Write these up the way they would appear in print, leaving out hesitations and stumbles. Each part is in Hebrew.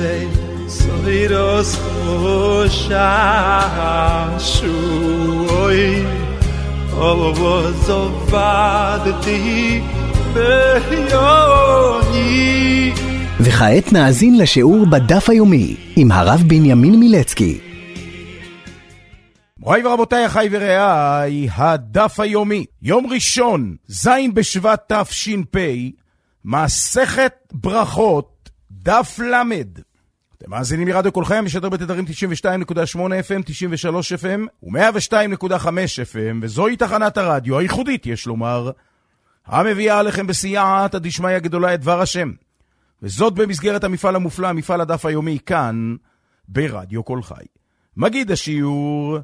sei soiros shashui Ovozovadti beyoni. וכעת נאזין לשיעור בדף היומי עם הרב בנימין מילצקי. מוריי ורבותיי, אחי ורעיי, הדף היומי, יום ראשון, זין בשבט תש"פ, מסכת ברכות, דף למד. אתם מאזינים לרדיו קולכם, משדר בתדרים 92.8 FM, 93 FM ו-102.5 FM, וזוהי תחנת הרדיו הייחודית, יש לומר, המביאה עליכם בסייעתא דשמיא גדולה את דבר השם. וזאת במסגרת המפעל המופלא, מפעל הדף היומי, כאן, ברדיו קול חי. מגיד השיעור,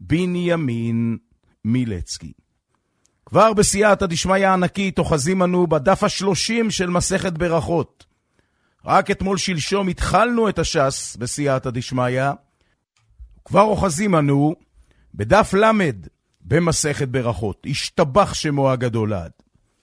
בנימין מילצקי. כבר בסייעתא דשמיא הענקית, אוחזים אנו בדף 30 של מסכת ברכות. רק אתמול שלשום התחלנו את הש"ס בסייעתא דשמיא, כבר אוחזים אנו בדף למד במסכת ברכות. השתבח שמו הגדול עד.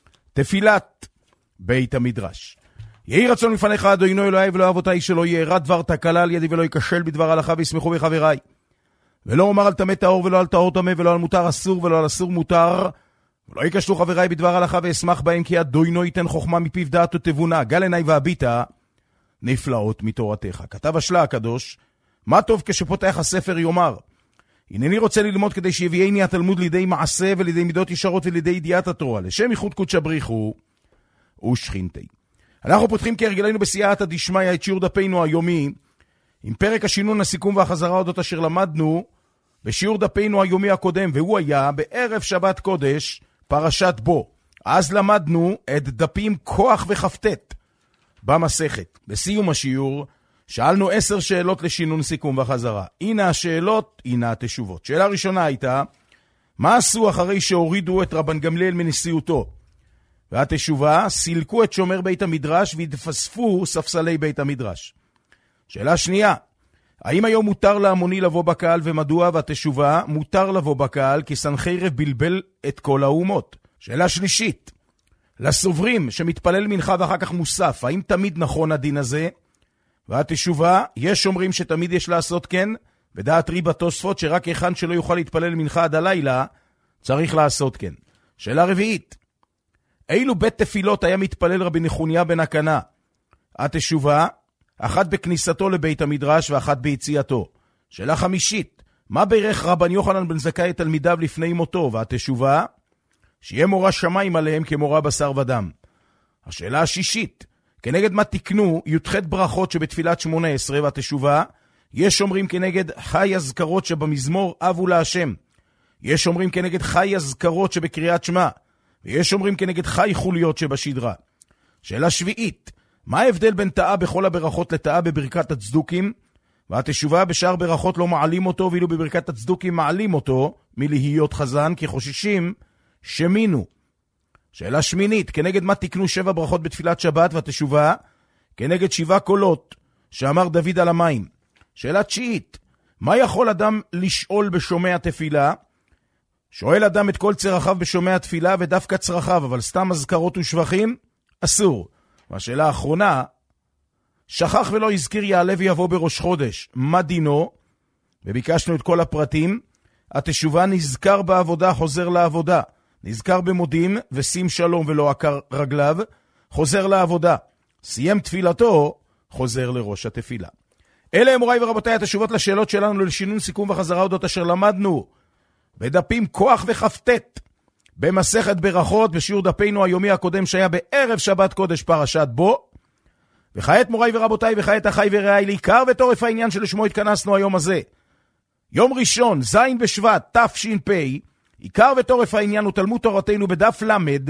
תפילת בית המדרש. יהי רצון לפניך אדוני אלוהי ולא אבותיי, שלא יארע דבר תקלה על ידי ולא ייכשל בדבר הלכה, וישמחו בחבריי. ולא אומר על טמא טהור ולא על טהור טמא, ולא על מותר אסור ולא על אסור מותר, ולא ייכשלו חבריי בדבר הלכה, ואשמח בהם, כי אדוני ייתן חוכמה מפיו דעת ותבונה, גל עיני והביטה נפלאות מתורתך. כתב השלה הקדוש, מה טוב כשפותח הספר יאמר, הנני רוצה ללמוד כדי שיביאני התלמוד לידי מעשה ולידי מידות ישרות ולידי ידיעת התורה, לשם ייחוד קודש בריחו ושכינתי. אנחנו פותחים כהרגלנו בסייעתא דשמיא את שיעור דפינו היומי, עם פרק השינון, הסיכום והחזרה אודות אשר למדנו בשיעור דפינו היומי הקודם, והוא היה בערב שבת קודש, פרשת בו. אז למדנו את דפים כוח וכ"ט במסכת. בסיום השיעור שאלנו 10 שאלות לשינון, סיכום וחזרה. הנה השאלות, הנה התשובות. שאלה ראשונה הייתה, מה עשו אחרי שהורידו את רבן גמליאל מנשיאותו? והתשובה, סילקו את שומר בית המדרש והתפספו ספסלי בית המדרש. שאלה שנייה, האם היום מותר להמוני לבוא בקהל ומדוע? והתשובה, מותר לבוא בקהל כי סנחריב בלבל את כל האומות. שאלה שלישית, לסוברים שמתפלל מנחה ואחר כך מוסף, האם תמיד נכון הדין הזה? והתשובה, יש אומרים שתמיד יש לעשות כן, ודעת ריבא תוספות שרק אחד שלא יוכל להתפלל מנחה עד הלילה, צריך לעשות כן. שאלה רביעית, אילו בית תפילות היה מתפלל רבי נחוניה בן הקנה? התשובה, אחת בכניסתו לבית המדרש ואחת ביציאתו. שאלה חמישית, מה בירך רבן יוחנן בן זכאי את תלמידיו לפני מותו? והתשובה, שיהיה מורה שמיים עליהם כמורה בשר ודם. השאלה השישית, כנגד מה תקנו י"ח ברכות שבתפילת 18? והתשובה, יש אומרים כנגד חי הזכרות שבמזמור אבו להשם, יש אומרים כנגד חי הזכרות שבקריאת שמע, ויש אומרים כנגד חי חוליות שבשדרה. שאלה שביעית, מה ההבדל בין תאה בכל הברכות לתאה בברכת הצדוקים? והתשובה, בשאר ברכות לא מעלים אותו, ואילו בברכת הצדוקים מעלים אותו מלהיות חזן, כי חוששים שמינו. שאלה שמינית, כנגד מה תקנו 7 ברכות בתפילת שבת? והתשובה, כנגד 7 קולות שאמר דוד על המים. שאלה תשיעית, מה יכול אדם לשאול בשומע תפילה? שואל אדם את כל צרכיו בשומע תפילה ודווקא צרכיו, אבל סתם הזכרות ושבחים? אסור. והשאלה האחרונה, שכח ולא הזכיר יעלה ויבוא בראש חודש, מה דינו? וביקשנו את כל הפרטים. התשובה, נזכר בעבודה חוזר לעבודה, נזכר במודים ושים שלום ולא עקר רגליו, חוזר לעבודה, סיים תפילתו, חוזר לראש התפילה. אלה הם מוריי ורבותיי התשובות לשאלות שלנו לשינון, סיכום וחזרה אודות אשר למדנו בדפים כוח וכ"ט במסכת ברכות, בשיעור דפינו היומי הקודם שהיה בערב שבת קודש פרשת בו. וכעת מוריי ורבותיי, וכעת אחי ורעיי, לעיקר ותורף העניין שלשמו התכנסנו היום הזה, יום ראשון זין בשבט תש"פ, עיקר ותורף העניין הוא תלמוד תורתנו בדף למד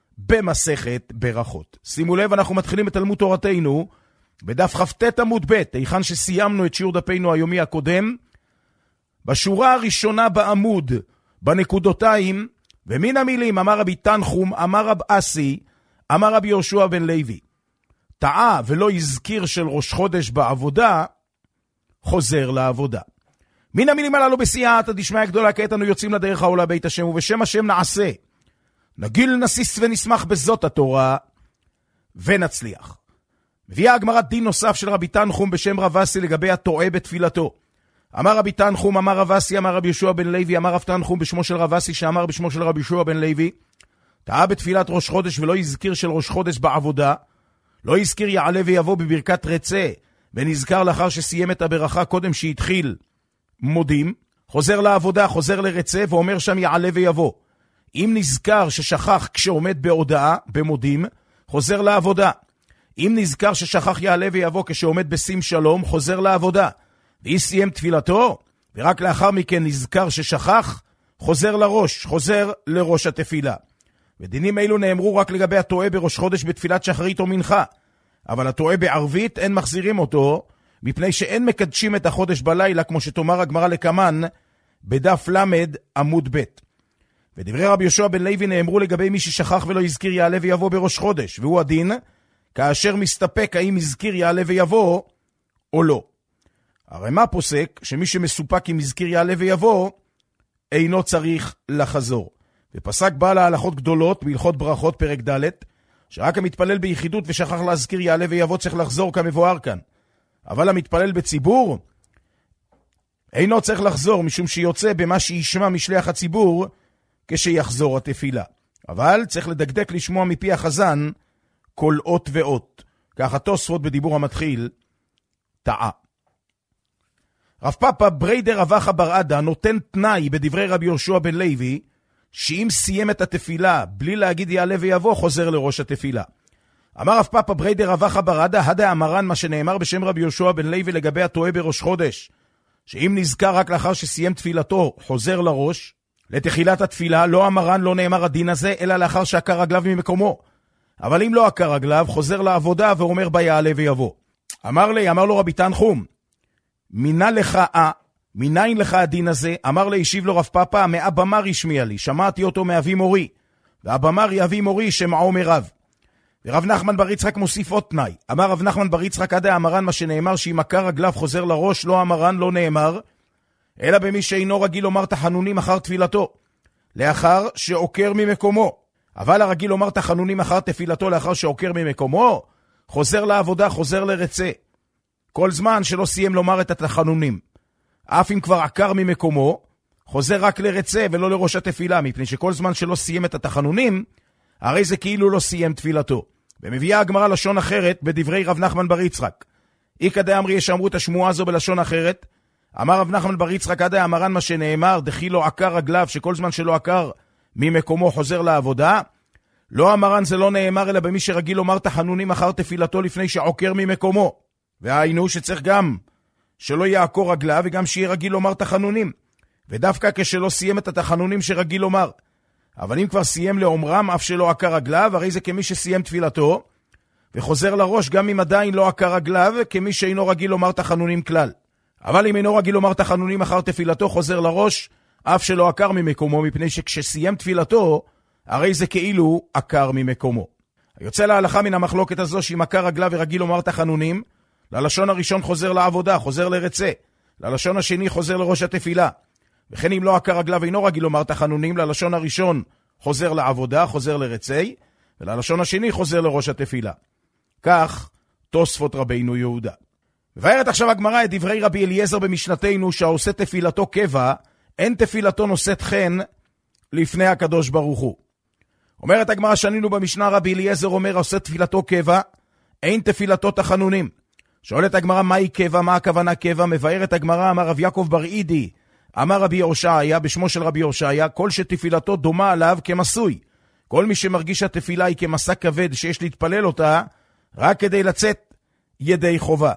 במסכת ברכות. שימו לב, אנחנו מתחילים את תלמוד תורתנו בדף כ"ט עמוד ב', היכן שסיימנו את שיעור דפינו היומי הקודם, בשורה הראשונה בעמוד, בנקודותיים, ומן המילים, אמר רבי תנחום, אמר רב אסי, אמר רבי יהושע בן לוי, טעה ולא הזכיר של ראש חודש בעבודה, חוזר לעבודה. מן המילים הללו בסייעתא דשמיא גדולה, כעת אנו יוצאים לדרך העולה בית השם, ובשם השם נעשה, נגיל נסיס ונשמח בזאת התורה, ונצליח. מביאה הגמרא דין נוסף של רבי תנחום בשם רב אסי לגבי הטועה בתפילתו. אמר רבי תנחום, אמר רב אסי, אמר רבי יהושע בן לוי, אמר רב תנחום בשמו של רב אסי, שאמר בשמו של רבי יהושע בן לוי, טעה בתפילת ראש חודש ולא הזכיר של ראש חודש בעבודה, לא הזכיר יעלה ויבוא בברכת רצה, ונזכר לאחר שסיים את הברכה קודם שהתחיל מודים, חוזר לעבודה, חוזר לרצה, ואומר שם יעלה ויבוא. אם נזכר ששכח כשעומד בהודעה, במודים, חוזר לעבודה. אם נזכר ששכח יעלה ויבוא כשעומד בשים שלום, חוזר לעבודה. ואם סיים תפילתו, ורק לאחר מכן נזכר ששכח, חוזר לראש, חוזר לראש התפילה. ודינים אלו נאמרו רק לגבי הטועה בראש חודש בתפילת שחרית או מנחה. אבל הטועה בערבית אין מחזירים אותו, מפני שאין מקדשים את החודש בלילה, כמו שתאמר הגמרא לקמן, בדף למד עמוד ב'. ודברי רבי יהושע בן לוי נאמרו לגבי מי ששכח ולא הזכיר יעלה ויבוא בראש חודש, והוא הדין, כאשר מסתפק האם הזכיר יעלה ויבוא או לא. הרמ"א פוסק שמי שמסופק אם הזכיר יעלה ויבוא, אינו צריך לחזור. ופסק בעל ההלכות גדולות בהלכות ברכות פרק ד', שרק המתפלל ביחידות ושכח להזכיר יעלה ויבוא צריך לחזור כמבואר כאן. אבל המתפלל בציבור אינו צריך לחזור, משום שיוצא במה שישמע משליח הציבור כשיחזור התפילה. אבל צריך לדקדק לשמוע מפי החזן כל אות ואות. ככה תוספות בדיבור המתחיל טעה. רב פאפא בריידר רבחה בר עדה נותן תנאי בדברי רבי יהושע בן לוי, שאם סיים את התפילה בלי להגיד יעלה ויבוא, חוזר לראש התפילה. אמר רב פאפא בריידר רבחה בר עדה, הדה אמרן מה שנאמר בשם רבי יהושע בן לוי לגבי הטועה בראש חודש, שאם נזכר רק לאחר שסיים תפילתו, חוזר לראש. לתחילת התפילה לא אמרן, לא נאמר הדין הזה, אלא לאחר שעקר רגליו ממקומו. אבל אם לא עקר רגליו, חוזר לעבודה ואומר בה יעלה ויבוא. אמר לו רבי תנחום, מניין לך הדין הזה? אמר לי, השיב לו רב פאפא, מאבמר השמיע לי, שמעתי אותו מאבי מורי, ואבמר אבי מורי שמעו מרב. ורב נחמן בר יצחק מוסיף עוד תנאי. אמר רב נחמן בר יצחק, עדה אמרן מה שנאמר שאם עקר רגליו חוזר לראש, לא אמרן, לא נאמר, אלא במי שאינו רגיל לומר תחנונים אחר תפילתו, לאחר שעוקר ממקומו. אבל הרגיל לומר תחנונים אחר תפילתו לאחר שעוקר ממקומו, חוזר לעבודה, חוזר לרצה. כל זמן שלא סיים לומר את התחנונים. אף אם כבר עקר ממקומו, חוזר רק לרצה ולא לראש התפילה, מפני שכל זמן שלא סיים את התחנונים, הרי זה כאילו לא סיים תפילתו. ומביאה הגמרא לשון אחרת בדברי רב נחמן בר יצחק. איקא דאמרי יש אמרו את השמועה הזו בלשון אחרת. אמר רב נחמן בר יצחק, עדה אמרן מה שנאמר, דחי לא עקר רגליו, שכל זמן שלא עקר ממקומו חוזר לעבודה. לא אמרן זה לא נאמר, אלא במי שרגיל לומר תחנונים אחר תפילתו לפני שעוקר ממקומו. והיינו שצריך גם שלא יעקור רגליו וגם שיהיה רגיל לומר תחנונים. ודווקא כשלא סיים את התחנונים שרגיל לומר. אבל אם כבר סיים לאומרם אף שלא עקר רגליו, הרי זה כמי שסיים תפילתו, וחוזר לראש גם אם עדיין לא עקר רגליו, כמי שאינו רגיל לומר תחנונים כלל. אבל אם אינו רגיל לומר תחנונים אחר תפילתו, חוזר לראש אף שלא עקר ממקומו, מפני שכשסיים תפילתו, הרי זה כאילו עקר ממקומו. היוצא להלכה מן המחלוקת הזו שאם עקר רגליו ורגיל לומר תחנונים, ללשון הראשון חוזר לעבודה, חוזר לרצה. ללשון השני חוזר לראש התפילה. וכן אם לא עקר רגליו אינו רגיל לומר תחנונים, ללשון הראשון חוזר לעבודה, חוזר לרצי, וללשון השני חוזר לראש התפילה. כך תוספות רבינו יהודה. מבארת עכשיו הגמרא את דברי רבי אליעזר במשנתנו, שהעושה תפילתו קבע, אין תפילתו נושאת חן לפני הקדוש ברוך הוא. אומרת הגמרא, שנינו במשנה, רבי אליעזר אומר, עושה תפילתו קבע, אין תפילתו תחנונים. שואלת הגמרא, מהי קבע? מה הכוונה קבע? מבארת הגמרא, אמר רב יעקב בר אידי, אמר רבי הושעיה, בשמו של רבי הושעיה, כל שתפילתו דומה עליו כמסוי. כל מי שמרגיש התפילה היא כמסע כבד שיש להתפלל אותה, רק כדי לצאת ידי חובה.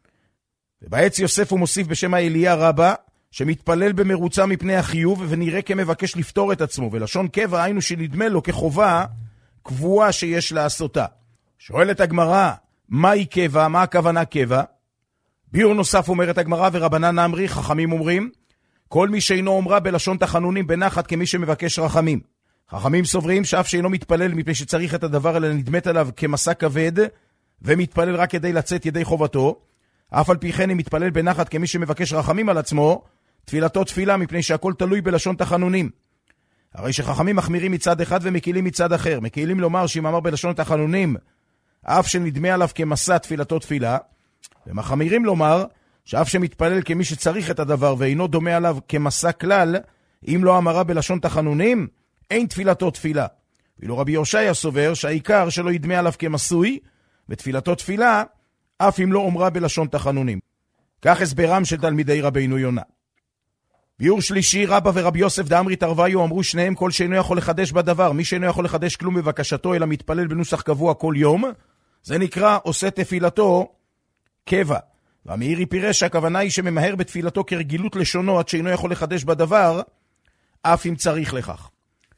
ובעץ יוסף הוא מוסיף בשם האליה רבה, שמתפלל במרוצה מפני החיוב, ונראה כמבקש לפתור את עצמו, ולשון קבע היינו שנדמה לו כחובה קבועה שיש לעשותה. שואלת הגמרא, מהי קבע? מה הכוונה קבע? ביור נוסף אומרת הגמרא, ורבנן אמרי, חכמים אומרים, כל מי שאינו אומרה בלשון תחנונים בנחת כמי שמבקש רחמים. חכמים סוברים שאף שאינו מתפלל מפני שצריך את הדבר אלא נדמת עליו כמסע כבד, ומתפלל רק כדי לצאת ידי חובתו, אף על פי כן אם מתפלל בנחת כמי שמבקש רחמים על עצמו, תפילתו תפילה מפני שהכל תלוי בלשון תחנונים. הרי שחכמים מחמירים מצד אחד ומקילים מצד אחר. מקילים לומר שאם אמר בלשון תחנונים, אף שנדמה עליו כמסע תפילתו תפילה, ומחמירים לומר שאף שמתפלל כמי שצריך את הדבר ואינו דומה עליו כמסע כלל, אם לא אמרה בלשון תחנונים, אין תפילתו תפילה. ואילו רבי יושעיה סובר שהעיקר שלא ידמה עליו כמסוי, ותפילתו תפילה, אף אם לא אומרה בלשון תחנונים. כך הסברם של תלמידי רבינו יונה. ביור שלישי, רבא ורבי יוסף דאמרי תרוויו אמרו שניהם כל שאינו יכול לחדש בדבר. מי שאינו יכול לחדש כלום בבקשתו אלא מתפלל בנוסח קבוע כל יום, זה נקרא עושה תפילתו קבע. והמאירי פירש שהכוונה היא שממהר בתפילתו כרגילות לשונו עד שאינו יכול לחדש בדבר, אף אם צריך לכך.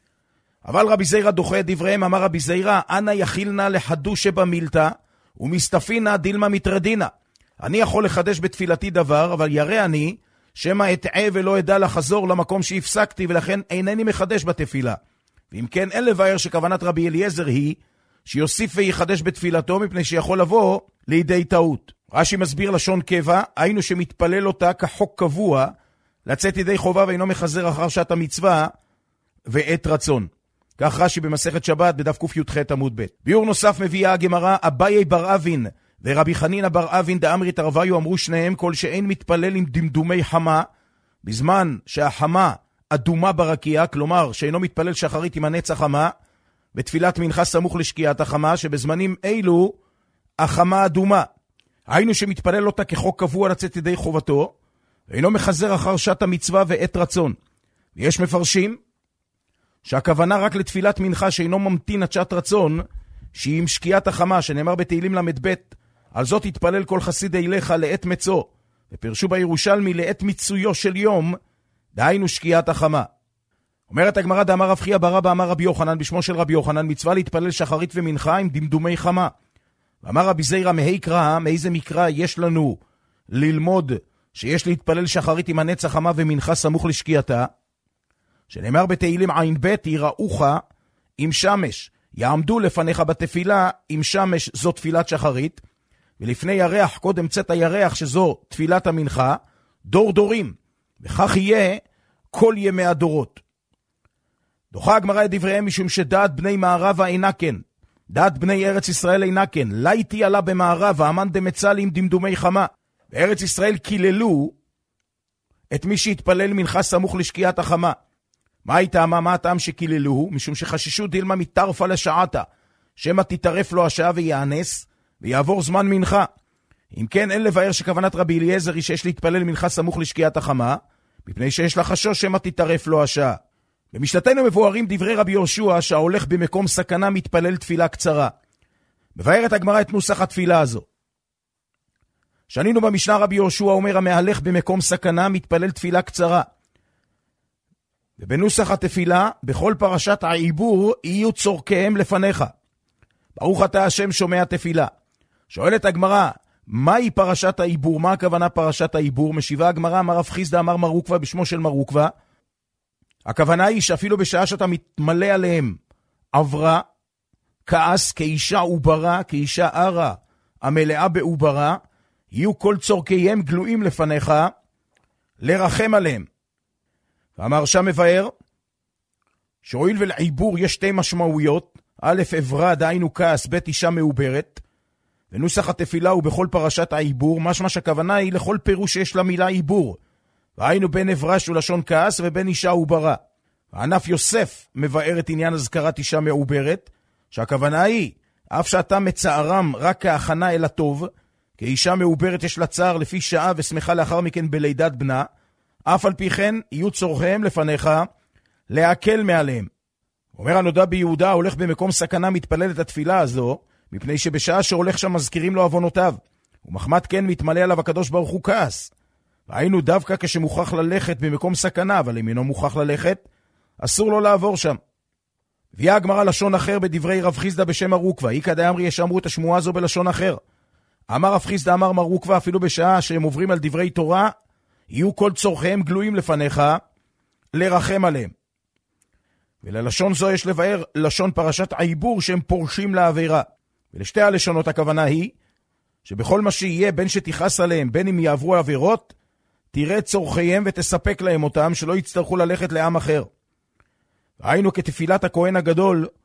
אבל רבי זיירא דוחה את דבריהם, אמר רבי זיירא, אנא יכילנה לחדוש שבמילתא, ומסתפינה דילמה מטרדינה. אני יכול לחדש בתפילתי דבר, אבל ירא אני, שמה אטעה ולא אדע לחזור למקום שהפסקתי, ולכן אינני מחדש בתפילה. ואם כן, אין לבאר שכוונת רבי אליעזר היא, שיוסיף ויחדש בתפילתו, מפני שיכול לבוא לידי טעות. רש"י מסביר לשון קבע, היינו שמתפלל אותה כחוק קבוע, לצאת ידי חובה ואינו מחזר אחר שעת המצווה, ועת רצון. כך רש"י במסכת שבת בדף קי"ח עמוד ב'. ביור נוסף מביאה הגמרא, אביי בר אבין ורבי חנינא בר אבין דאמרי תרוויו אמרו שניהם כל שאין מתפלל עם דמדומי חמה, בזמן שהחמה אדומה ברקיע, כלומר שאינו מתפלל שחרית עם הנץ החמה, בתפילת מנחה סמוך לשקיעת החמה, שבזמנים אלו החמה אדומה. היינו שמתפלל אותה כחוק קבוע לצאת ידי חובתו, ואינו מחזר אחר שעת המצווה ועת רצון. ויש מפרשים שהכוונה רק לתפילת מנחה שאינו ממתין עד שעת רצון, שהיא עם שקיעת החמה, שנאמר בתהילים ל"ב, על זאת התפלל כל חסיד אליך לעת מצו, ופרשו בירושלמי לעת מיצויו של יום, דהיינו שקיעת החמה. אומרת הגמרא דאמר רב חייא בר אבא אמר רבי יוחנן בשמו של רבי יוחנן, מצווה להתפלל שחרית ומנחה עם דמדומי חמה. ואמר רבי זיירא מהי קרא, מאיזה מקרא יש לנו ללמוד שיש להתפלל שחרית עם הנץ החמה ומנחה סמוך לשקיעתה? שנאמר בתהילים ע"ב, יראוך עם שמש, יעמדו לפניך בתפילה עם שמש, זו תפילת שחרית, ולפני ירח קודם צאת הירח שזו תפילת המנחה, דור דורים, וכך יהיה כל ימי הדורות. דוחה הגמרא את דבריהם משום שדעת בני מערבה אינה כן, דעת בני ארץ ישראל אינה כן, לייתי עלה במערבה, אמן דמצל עם דמדומי חמה. בארץ ישראל קיללו את מי שהתפלל מנחה סמוך לשקיעת החמה. מה הטעם שקיללוהו? משום שחששו דילמה מתרפה לשעתה, שמה תתערף לו השעה ויענס, ויעבור זמן מנחה. אם כן, אין לבאר שכוונת רבי אליעזר היא שיש להתפלל מנחה סמוך לשקיעת החמה, מפני שיש לחשש שמה תתערף לו השעה. במשנתנו מבוארים דברי רבי יהושע שההולך במקום סכנה מתפלל תפילה קצרה. מבארת הגמרא את נוסח התפילה הזו. שנינו במשנה רבי יהושע אומר המהלך במקום סכנה מתפלל תפילה קצרה. ובנוסח התפילה, בכל פרשת העיבור יהיו צורכיהם לפניך. ברוך אתה השם שומע תפילה. שואלת הגמרא, מהי פרשת העיבור? מה הכוונה פרשת העיבור? משיבה הגמרא, אמר רב חיסדא אמר מר עוקבא בשמו של מר עוקבא. הכוונה היא שאפילו בשעה שאתה מתמלא עליהם עברה, כעס, כאישה עוברה, כאישה ערה, המלאה בעוברה, יהיו כל צורכיהם גלויים לפניך, לרחם עליהם. ואמר שם מבאר, שהואיל ולעיבור יש שתי משמעויות, א' עברה, דהיינו כעס, ב' אישה מעוברת, ונוסח התפילה הוא בכל פרשת העיבור, משמע שהכוונה היא לכל פירוש שיש למילה עיבור, והיינו בין עברה שהוא לשון כעס ובין אישה עוברה. הענף יוסף מבאר את עניין הזכרת אישה מעוברת, שהכוונה היא, אף שאתה מצערם רק כהכנה אל הטוב, כאישה מעוברת יש לה צער לפי שעה ושמחה לאחר מכן בלידת בנה, אף על פי כן יהיו צורכיהם לפניך להקל מעליהם. אומר הנודע ביהודה, הולך במקום סכנה מתפלל את התפילה הזו, מפני שבשעה שהולך שם מזכירים לו עוונותיו, ומחמת כן מתמלא עליו הקדוש ברוך הוא כעס. והיינו דווקא כשמוכרח ללכת במקום סכנה, אבל אם אינו מוכרח ללכת, אסור לו לעבור שם. הביאה הגמרא לשון אחר בדברי רב חיסדא בשם מר עוקבא, איכא דאמרי יש אמרו את השמועה הזו בלשון אחר. אמר רב חיסדא אמר מר עוקבא, אפילו בשעה שהם עוברים על דברי תורה, יהיו כל צורכיהם גלויים לפניך, לרחם עליהם. וללשון זו יש לבאר לשון פרשת העיבור שהם פורשים לעבירה. ולשתי הלשונות הכוונה היא, שבכל מה שיהיה בין שתיחס עליהם, בין אם יעברו עבירות, תראה צורכיהם ותספק להם אותם, שלא יצטרכו ללכת לעם אחר. היינו כתפילת הכהן הגדול,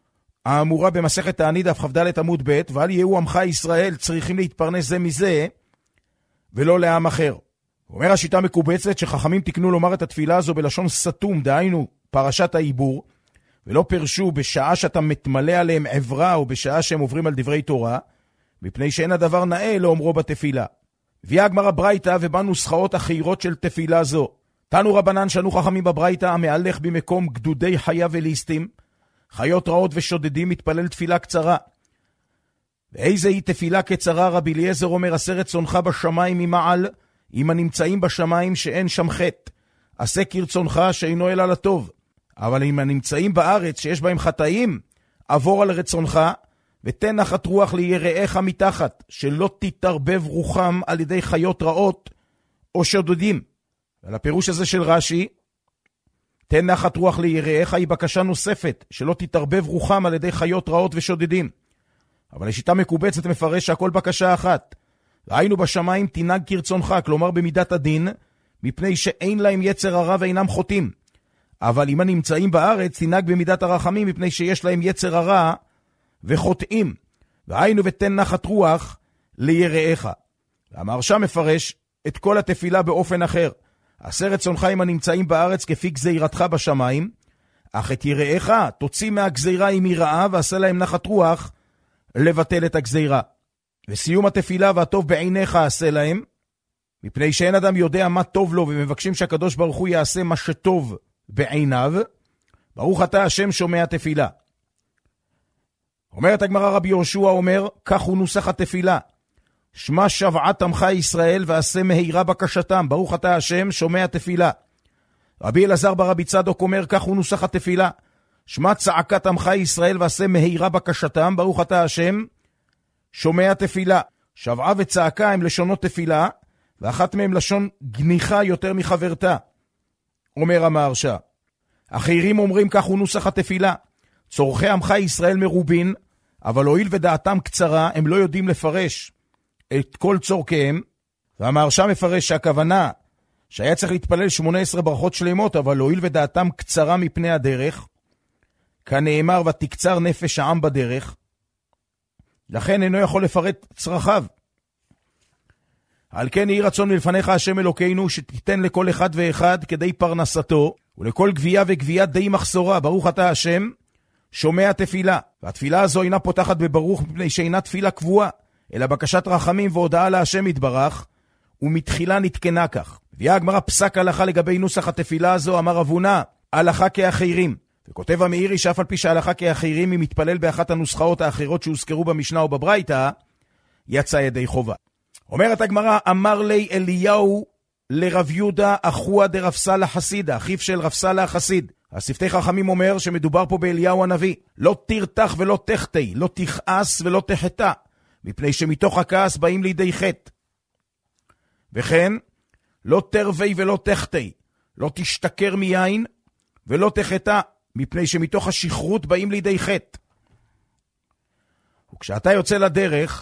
האמורה במסכת תענית דף כ"ד עמוד ב', ואל יהיו עמך ישראל צריכים להתפרנס זה מזה, ולא לעם אחר. אומר השיטה מקובצת שחכמים תקנו לומר את התפילה הזו בלשון סתום, דהיינו פרשת העיבור, ולא פרשו בשעה שאתה מתמלא עליהם עברה, או בשעה שהם עוברים על דברי תורה, מפני שאין הדבר נאה לאומרו בתפילה. הביאה הגמרא ברייתא ובה נוסחאות אחרות של תפילה זו. תנו רבנן שנו חכמים בברייתא, המהלך במקום גדודי חיה וליסטים, חיות רעות ושודדים, מתפלל תפילה קצרה. ואיזה היא תפילה קצרה? רבי אליעזר אומר, עשה רצונך בשמיים ממעל, אם הנמצאים בשמיים שאין שם חטא. עשה כרצונך שאינו אלא לטוב. אבל אם הנמצאים בארץ שיש בהם חטאים, עבור על רצונך, ותן נחת רוח ליראיך מתחת, שלא תתערבב רוחם על ידי חיות רעות או שודדים. על הפירוש הזה של רש"י, תן נחת רוח ליראיך, היא בקשה נוספת, שלא תתערבב רוחם על ידי חיות רעות ושודדים. אבל השיטה מקובצת מפרש שהכל בקשה אחת. ראינו בשמיים תנהג כרצונך, כלומר במידת הדין, מפני שאין להם יצר הרע ואינם חוטאים. אבל אם הנמצאים בארץ תנהג במידת הרחמים, מפני שיש להם יצר הרע וחוטאים. והיינו ותן נחת רוח ליראיך. והמהרש"ם מפרש את כל התפילה באופן אחר. עשה רצונך עם הנמצאים בארץ כפי גזירתך בשמיים, אך את יראיך תוציא מהגזירה עם יראה, ועשה להם נחת רוח לבטל את הגזירה. וסיום התפילה, והטוב בעיניך עשה להם, מפני שאין אדם יודע מה טוב לו, ומבקשים שהקדוש ברוך הוא יעשה מה שטוב בעיניו. ברוך אתה השם שומע תפילה. אומרת הגמרא, רבי יהושע אומר, כך הוא נוסח התפילה, שמע שבעת עמך ישראל ועשה מהירה בקשתם, ברוך אתה השם שומע תפילה. רבי אלעזר ברבי צדוק אומר, כך הוא נוסח התפילה, שמע צעקת עמך ישראל ועשה מהירה בקשתם, ברוך אתה השם שומע תפילה. שבעה וצעקה הם לשונות תפילה, ואחת מהם לשון גניחה יותר מחברתה. אומר המהרש"א, אחרים אומרים, כך הוא נוסח התפילה, צורכי עמך ישראל מרובין, אבל הואיל ודעתם קצרה, הם לא יודעים לפרש את כל צורכיהם. והמהרש"א מפרש שהכוונה שהיה צריך להתפלל 18 ברכות שלמות, אבל הואיל ודעתם קצרה מפני הדרך, כנאמר ותקצר נפש העם בדרך, לכן אינו יכול לפרט צרכיו. על כן יהי רצון מלפניך השם אלוקינו, שתיתן לכל אחד ואחד כדי פרנסתו, ולכל גבייה וגבייה די מחסורה, ברוך אתה השם שומע תפילה. והתפילה הזו אינה פותחת בברוך, מפני שאינה תפילה קבועה, אלא בקשת רחמים והודעה להשם יתברך, ומתחילה נתקנה כך. הביאה הגמרא פסק הלכה לגבי נוסח התפילה הזו, אמר רב הונא, הלכה כאחרים. וכותב המאירי שאף על פי שההלכה כאחרים, אם מתפלל באחת הנוסחאות האחרות שהוזכרו במשנה או בברייתא, יצא ידי חובה. אומרת הגמרא, אמר לי אליהו לרב יהודה אחוה דרב סלח חסידה, אחיו של רב סלח החסיד. השפתי חכמים אומר שמדובר פה באליהו הנביא. לא תרתח ולא תחטא, לא תכעס ולא תחטא, מפני שמתוך הכעס באים לידי חטא. וכן, לא תרבי ולא תחטא, לא תשתכר מיין ולא תחטא, מפני שמתוך השכרות באים לידי חטא. וכשאתה יוצא לדרך,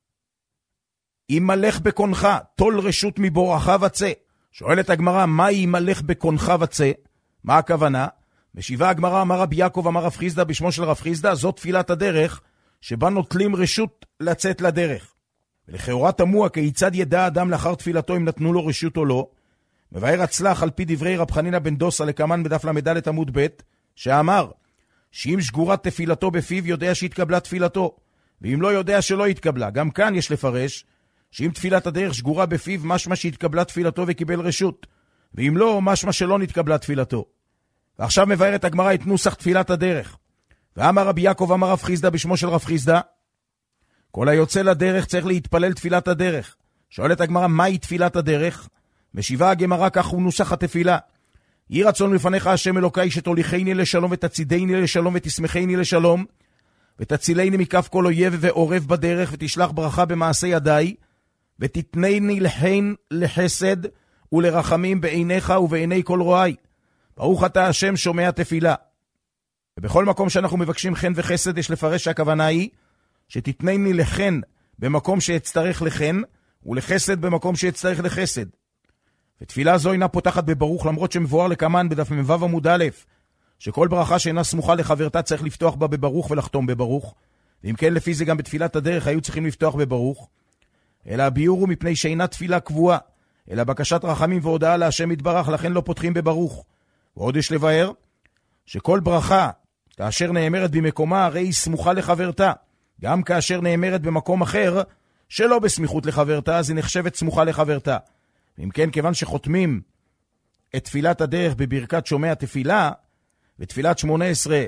ימלך בקונך, תול רשות מבורך וצא. שואלת הגמרא, מה ימלך בקונך וצא? מה הכוונה? משיבה הגמרא, אמר רבי יעקב, אמר רב חיסדא בשמו של רב חיסדא, זאת תפילת הדרך, שבה נוטלים רשות לצאת לדרך. ולכאורה תמוה, כיצד ידע אדם לאחר תפילתו אם נתנו לו רשות או לא? מבאר הצלח על פי דברי רב חנינא בן דוסה לקמן בדף למדלת עמוד ב', שאמר, שאם שגורת תפילתו בפיו יודע שהתקבלה תפילתו, ואם לא יודע שלא התקבלה. גם כאן יש לפרש, שאם תפילת הדרך שגורה בפיו, משמע שהתקבלה תפילתו וקיבל רשות, ואם לא, משמע שלא נתקבלה תפילתו. ועכשיו מבארת הגמרא את נוסח תפילת הדרך. ואמר רבי יעקב, אמר רב חיסדא בשמו של רב חיסדא, כל היוצא לדרך צריך להתפלל תפילת הדרך. שואלת הגמרא, מהי תפילת הדרך? משיבה הגמרא, כך הוא נוסח התפילה. יהי רצון לפניך השם אלוקי, שתוליכני לשלום ותצידני לשלום ותשמחני לשלום, ותצילני מכף כל אויב ועורב בדרך, ותשלח ברכה במעשה ידיי, ותתנני לחן לחסד ולרחמים בעיניך ובעיני כל רואי. ברוך אתה השם שומע תפילה. ובכל מקום שאנחנו מבקשים חן וחסד, יש לפרש שהכוונה היא שתתנני לחן במקום שאצטרך לחן, ולחסד במקום שאצטרך לחסד. ותפילה זו אינה פותחת בברוך, למרות שמבואר לקמן בדף מ"ו עמוד א', שכל ברכה שאינה סמוכה לחברתה צריך לפתוח בה בברוך ולחתום בברוך, ואם כן לפי זה גם בתפילת הדרך היו צריכים לפתוח בברוך, אלא הביאור הוא מפני שאינה תפילה קבועה, אלא בקשת רחמים והודעה להשם יתברך, לכן לא פותחים בברוך. ועוד יש לבאר שכל ברכה כאשר נאמרת במקומה הרי היא סמוכה לחברתה, גם כאשר נאמרת במקום אחר שלא בסמיכות לחברתה, אז היא נחשבת סמוכה לחברתה. ואם כן, כיוון שחותמים את תפילת הדרך בברכת שומע תפילה, ותפילת 18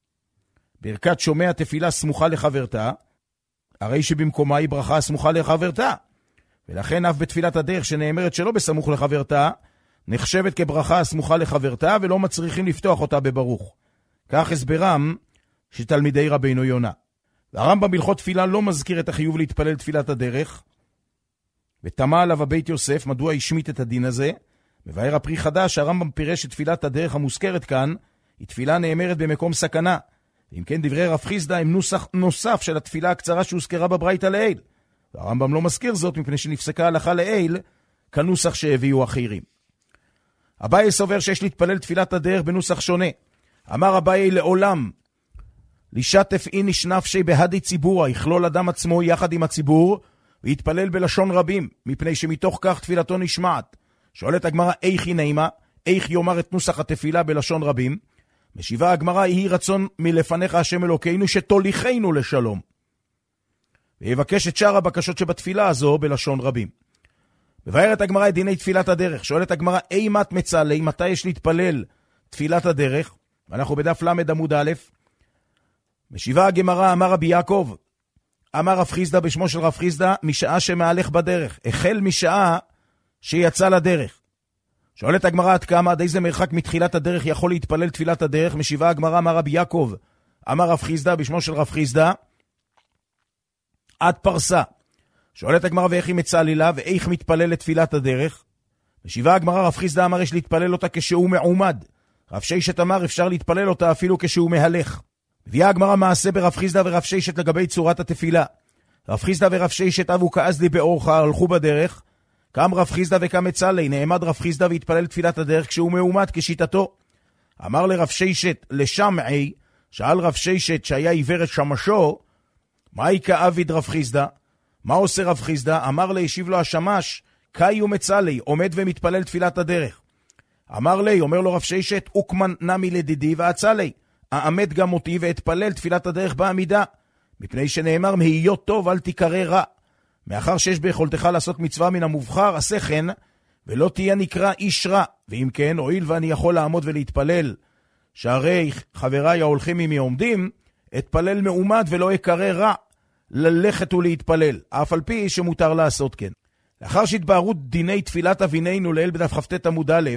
ברכת שומע תפילה סמוכה לחברתה, הרי שבמקומה היא ברכה סמוכה לחברתה, ולכן אף בתפילת הדרך שנאמרת שלא בסמוך לחברתה, נחשבת כברכה סמוכה לחברתה, ולא מצריכים לפתוח אותה בברוך. כך הסברם שתלמידי רבינו יונה. והרמב"ם בהלכות תפילה לא מזכיר את החיוב להתפלל תפילת הדרך, ותמה עליו הבית יוסף מדוע השמיט את הדין הזה. מבאר הפרי חדש, הרמב"ם פירש שתפילת הדרך המוזכרת כאן היא תפילה נאמרת במקום סכנה, ואם כן דברי רב חיסדא הם נוסח נוסף של התפילה הקצרה שהוזכרה בברייתא לעיל, והרמב"ם לא מזכיר זאת מפני שנפסקה הלכה לעיל כנוסח שהביאו אחרים. אביי סובר שיש להתפלל תפילת הדרך בנוסח שונה. אמר אביי לעולם לשתף איניש נפשי בהדי ציבורה, יכלול אדם עצמו יחד עם הציבור ויתפלל בלשון רבים, מפני שמתוך כך תפילתו נשמעת. שואלת הגמרא איך היא נעימה, איך יאמר את נוסח התפילה בלשון רבים? משיבה הגמרא יהי רצון מלפניך השם אלוקינו שתוליכנו לשלום, ויבקש את שאר הבקשות שבתפילה הזו בלשון רבים. מבארת הגמרא את דיני תפילת הדרך. שואלת הגמרא אימת מצלי, מתי יש להתפלל תפילת הדרך? אנחנו בדף למד עמוד א'. משיבה הגמרא אמר רבי יעקב, אמר רב חיסדא בשמו של רב חיסדא, משעה שמהלך בדרך, החל משעה שיצא לדרך. שואלת הגמרא עד כמה, עד איזה מרחק מתחילת הדרך יכול להתפלל תפילת הדרך? משיבה הגמרא אמר רבי יעקב, אמר רב חיסדא בשמו של רב חיסדא, עד פרסה. שואלת הגמרא ואיך היא מצלילה ואיך מתפלל לתפילת הדרך? משיבה הגמרא רב חיסדא אמר יש להתפלל אותה כשהוא מעומד. רב ששת אמר אפשר להתפלל אותה אפילו כשהוא מהלך. הביאה הגמרא מעשה ברב חיסדא ורב ששת לגבי צורת התפילה. רב חיסדא ורב ששת אבו כאזלי באורחה, הלכו בדרך, קם רב חיסדא וקם מצלי, נעמד רב חיסדא והתפלל תפילת הדרך כשהוא מעומד כשיטתו. אמר לרב ששת לשמעי, שאל רב ששת שהיה עיוור את שמשו, מהי כאביד רב חיסדא? מה עושה רב חיסדא? אמר לי, השיב לו השמש, קאי ומצלי, עומד ומתפלל תפילת הדרך. אמר לי, אומר לו רב ששת, אוקמן נמי לדידי ועצלי, אעמד גם אותי ואתפלל תפילת הדרך בעמידה, מפני שנאמר מהיות טוב אל תיקרא רע. מאחר שיש ביכולתך לעשות מצווה מן המובחר, עשה כן, ולא תהיה נקרא איש רע. ואם כן, הואיל ואני יכול לעמוד ולהתפלל, שהרי חבריי ההולכים עמי עומדים, אתפלל מעומד ולא יקרא רע, ללכת ולהתפלל, אף על פי שמותר לעשות כן. לאחר שהתבהרו דיני תפילת אבינינו לעיל בדף כ"ט עמוד א',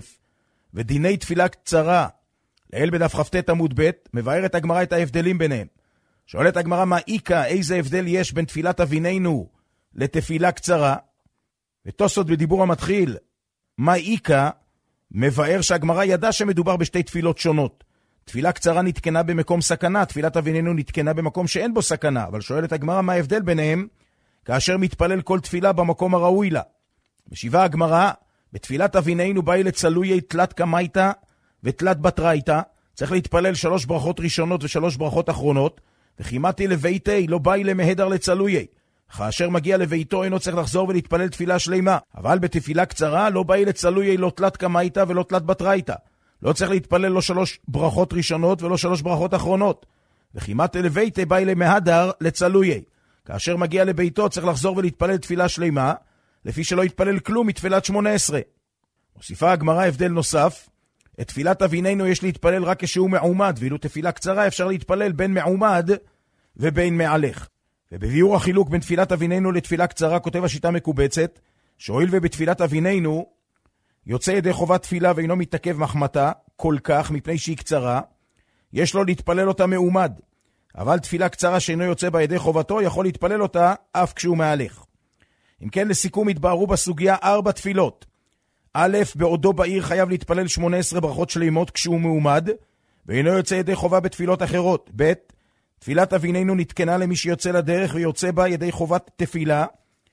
ודיני תפילה קצרה לעיל בדף כ"ט עמוד ב', מבארת הגמרא את ההבדלים ביניהם. שואלת הגמרא מה איקה, איזה הבדל יש בין תפילת אבינינו לתפילה קצרה? ותוספות בדיבור המתחיל מה איקה, מבאר שהגמרא ידע שמדובר בשתי תפילות שונות. תפילה קצרה נתקנה במקום סכנה, תפילת אבינינו נתקנה במקום שאין בו סכנה. אבל שואלת הגמרא מה ההבדל ביניהם כאשר מתפלל כל תפילה במקום הראוי לה. משיבה הגמרא, בתפילת אבינינו באי לצלויי תלת קמייתא ותלת בתרייתא, צריך להתפלל 3 ברכות ראשונות ו3 ברכות אחרונות, וכימתי לביתי לא באי למהדר לצלויי. כאשר מגיע לביתו אינו צריך לחזור ולהתפלל תפילה שלמה. אבל בתפילה קצרה לא באי לצלויי לא תלת קמייתא ולא תלת בתרייתא. לא צריך להתפלל לא 3 ברכות ראשונות ולא 3 ברכות אחרונות. וכימת לביתי באי למהדר לצלויי. כאשר מגיע לביתו צריך לחזור ולהתפלל תפילה שלמה, לפי שלא יתפלל כלום מתפילת 18. מוסיפה הגמרא הבדל נוסף, את תפילת אבינינו יש להתפלל רק כשהוא מעומד, ואילו תפילה קצרה אפשר להתפלל בין מעומד ובין מעלך. ובביאור החילוק בין תפילת אבינינו לתפילה קצרה כותב השיטה מקובצת, שהואיל ובתפילת אבינינו יוצא ידי חובת תפילה ואינו מתעכב מחמתה כל כך מפני שהיא קצרה, יש לו להתפלל אותה מעומד. אבל תפילה קצרה שאינו יוצא בה ידי חובתו יכול להתפלל אותה אף כשהוא מהלך. אם כן, לסיכום התבהרו בסוגיה 4 תפילות. א', בעודו בעיר חייב להתפלל 18 ברכות שלימות כשהוא מעומד, ואינו יוצא ידי חובה בתפילות אחרות. ב', תפילת אבינינו נתקנה למי שיוצא לדרך ויוצא בה ידי חובת תפילה,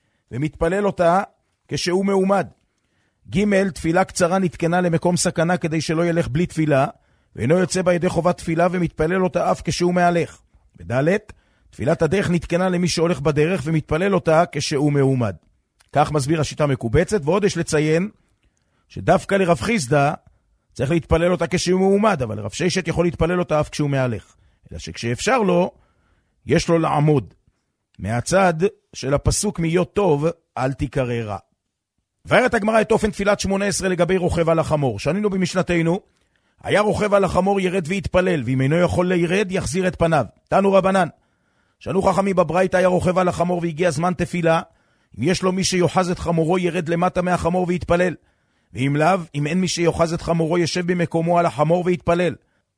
ומתפלל אותה כשהוא מעומד. ג', תפילה קצרה נתקנה למקום סכנה כדי שלא ילך בלי תפילה, ואינו יוצא בה ידי חובת תפילה ומתפלל אותה אף כשהוא מהלך. ודלת, תפילת הדרך נתקנה למי שהולך בדרך ומתפלל אותה כשהוא מעומד. כך מסביר השיטה מקובצת, ועוד יש לציין שדווקא לרב חיסדא צריך להתפלל אותה כשהוא מעומד, אבל לרב ששת יכול להתפלל אותה אף כשהוא מהלך. אלא שכשאפשר לו, יש לו לעמוד. מהצד של הפסוק מיות טוב, אל תיקרא רע. וארת הגמרא את אופן תפילת 18 לגבי רוכב על החמור. שנינו במשנתנו, היה רוכב על החמור ירד והתפלל, ואם אינו יכול לירד, יחזיר את פניו. תנו רבנן. שנו חכמים בברייתא היה רוכב על החמור והגיע זמן תפילה, אם יש לו מי שיוחז את חמורו ירד למטה מהחמור והתפלל. ואם לאו, אם אין מי שיוחז את חמורו ישב במקומו על החמור והתפלל.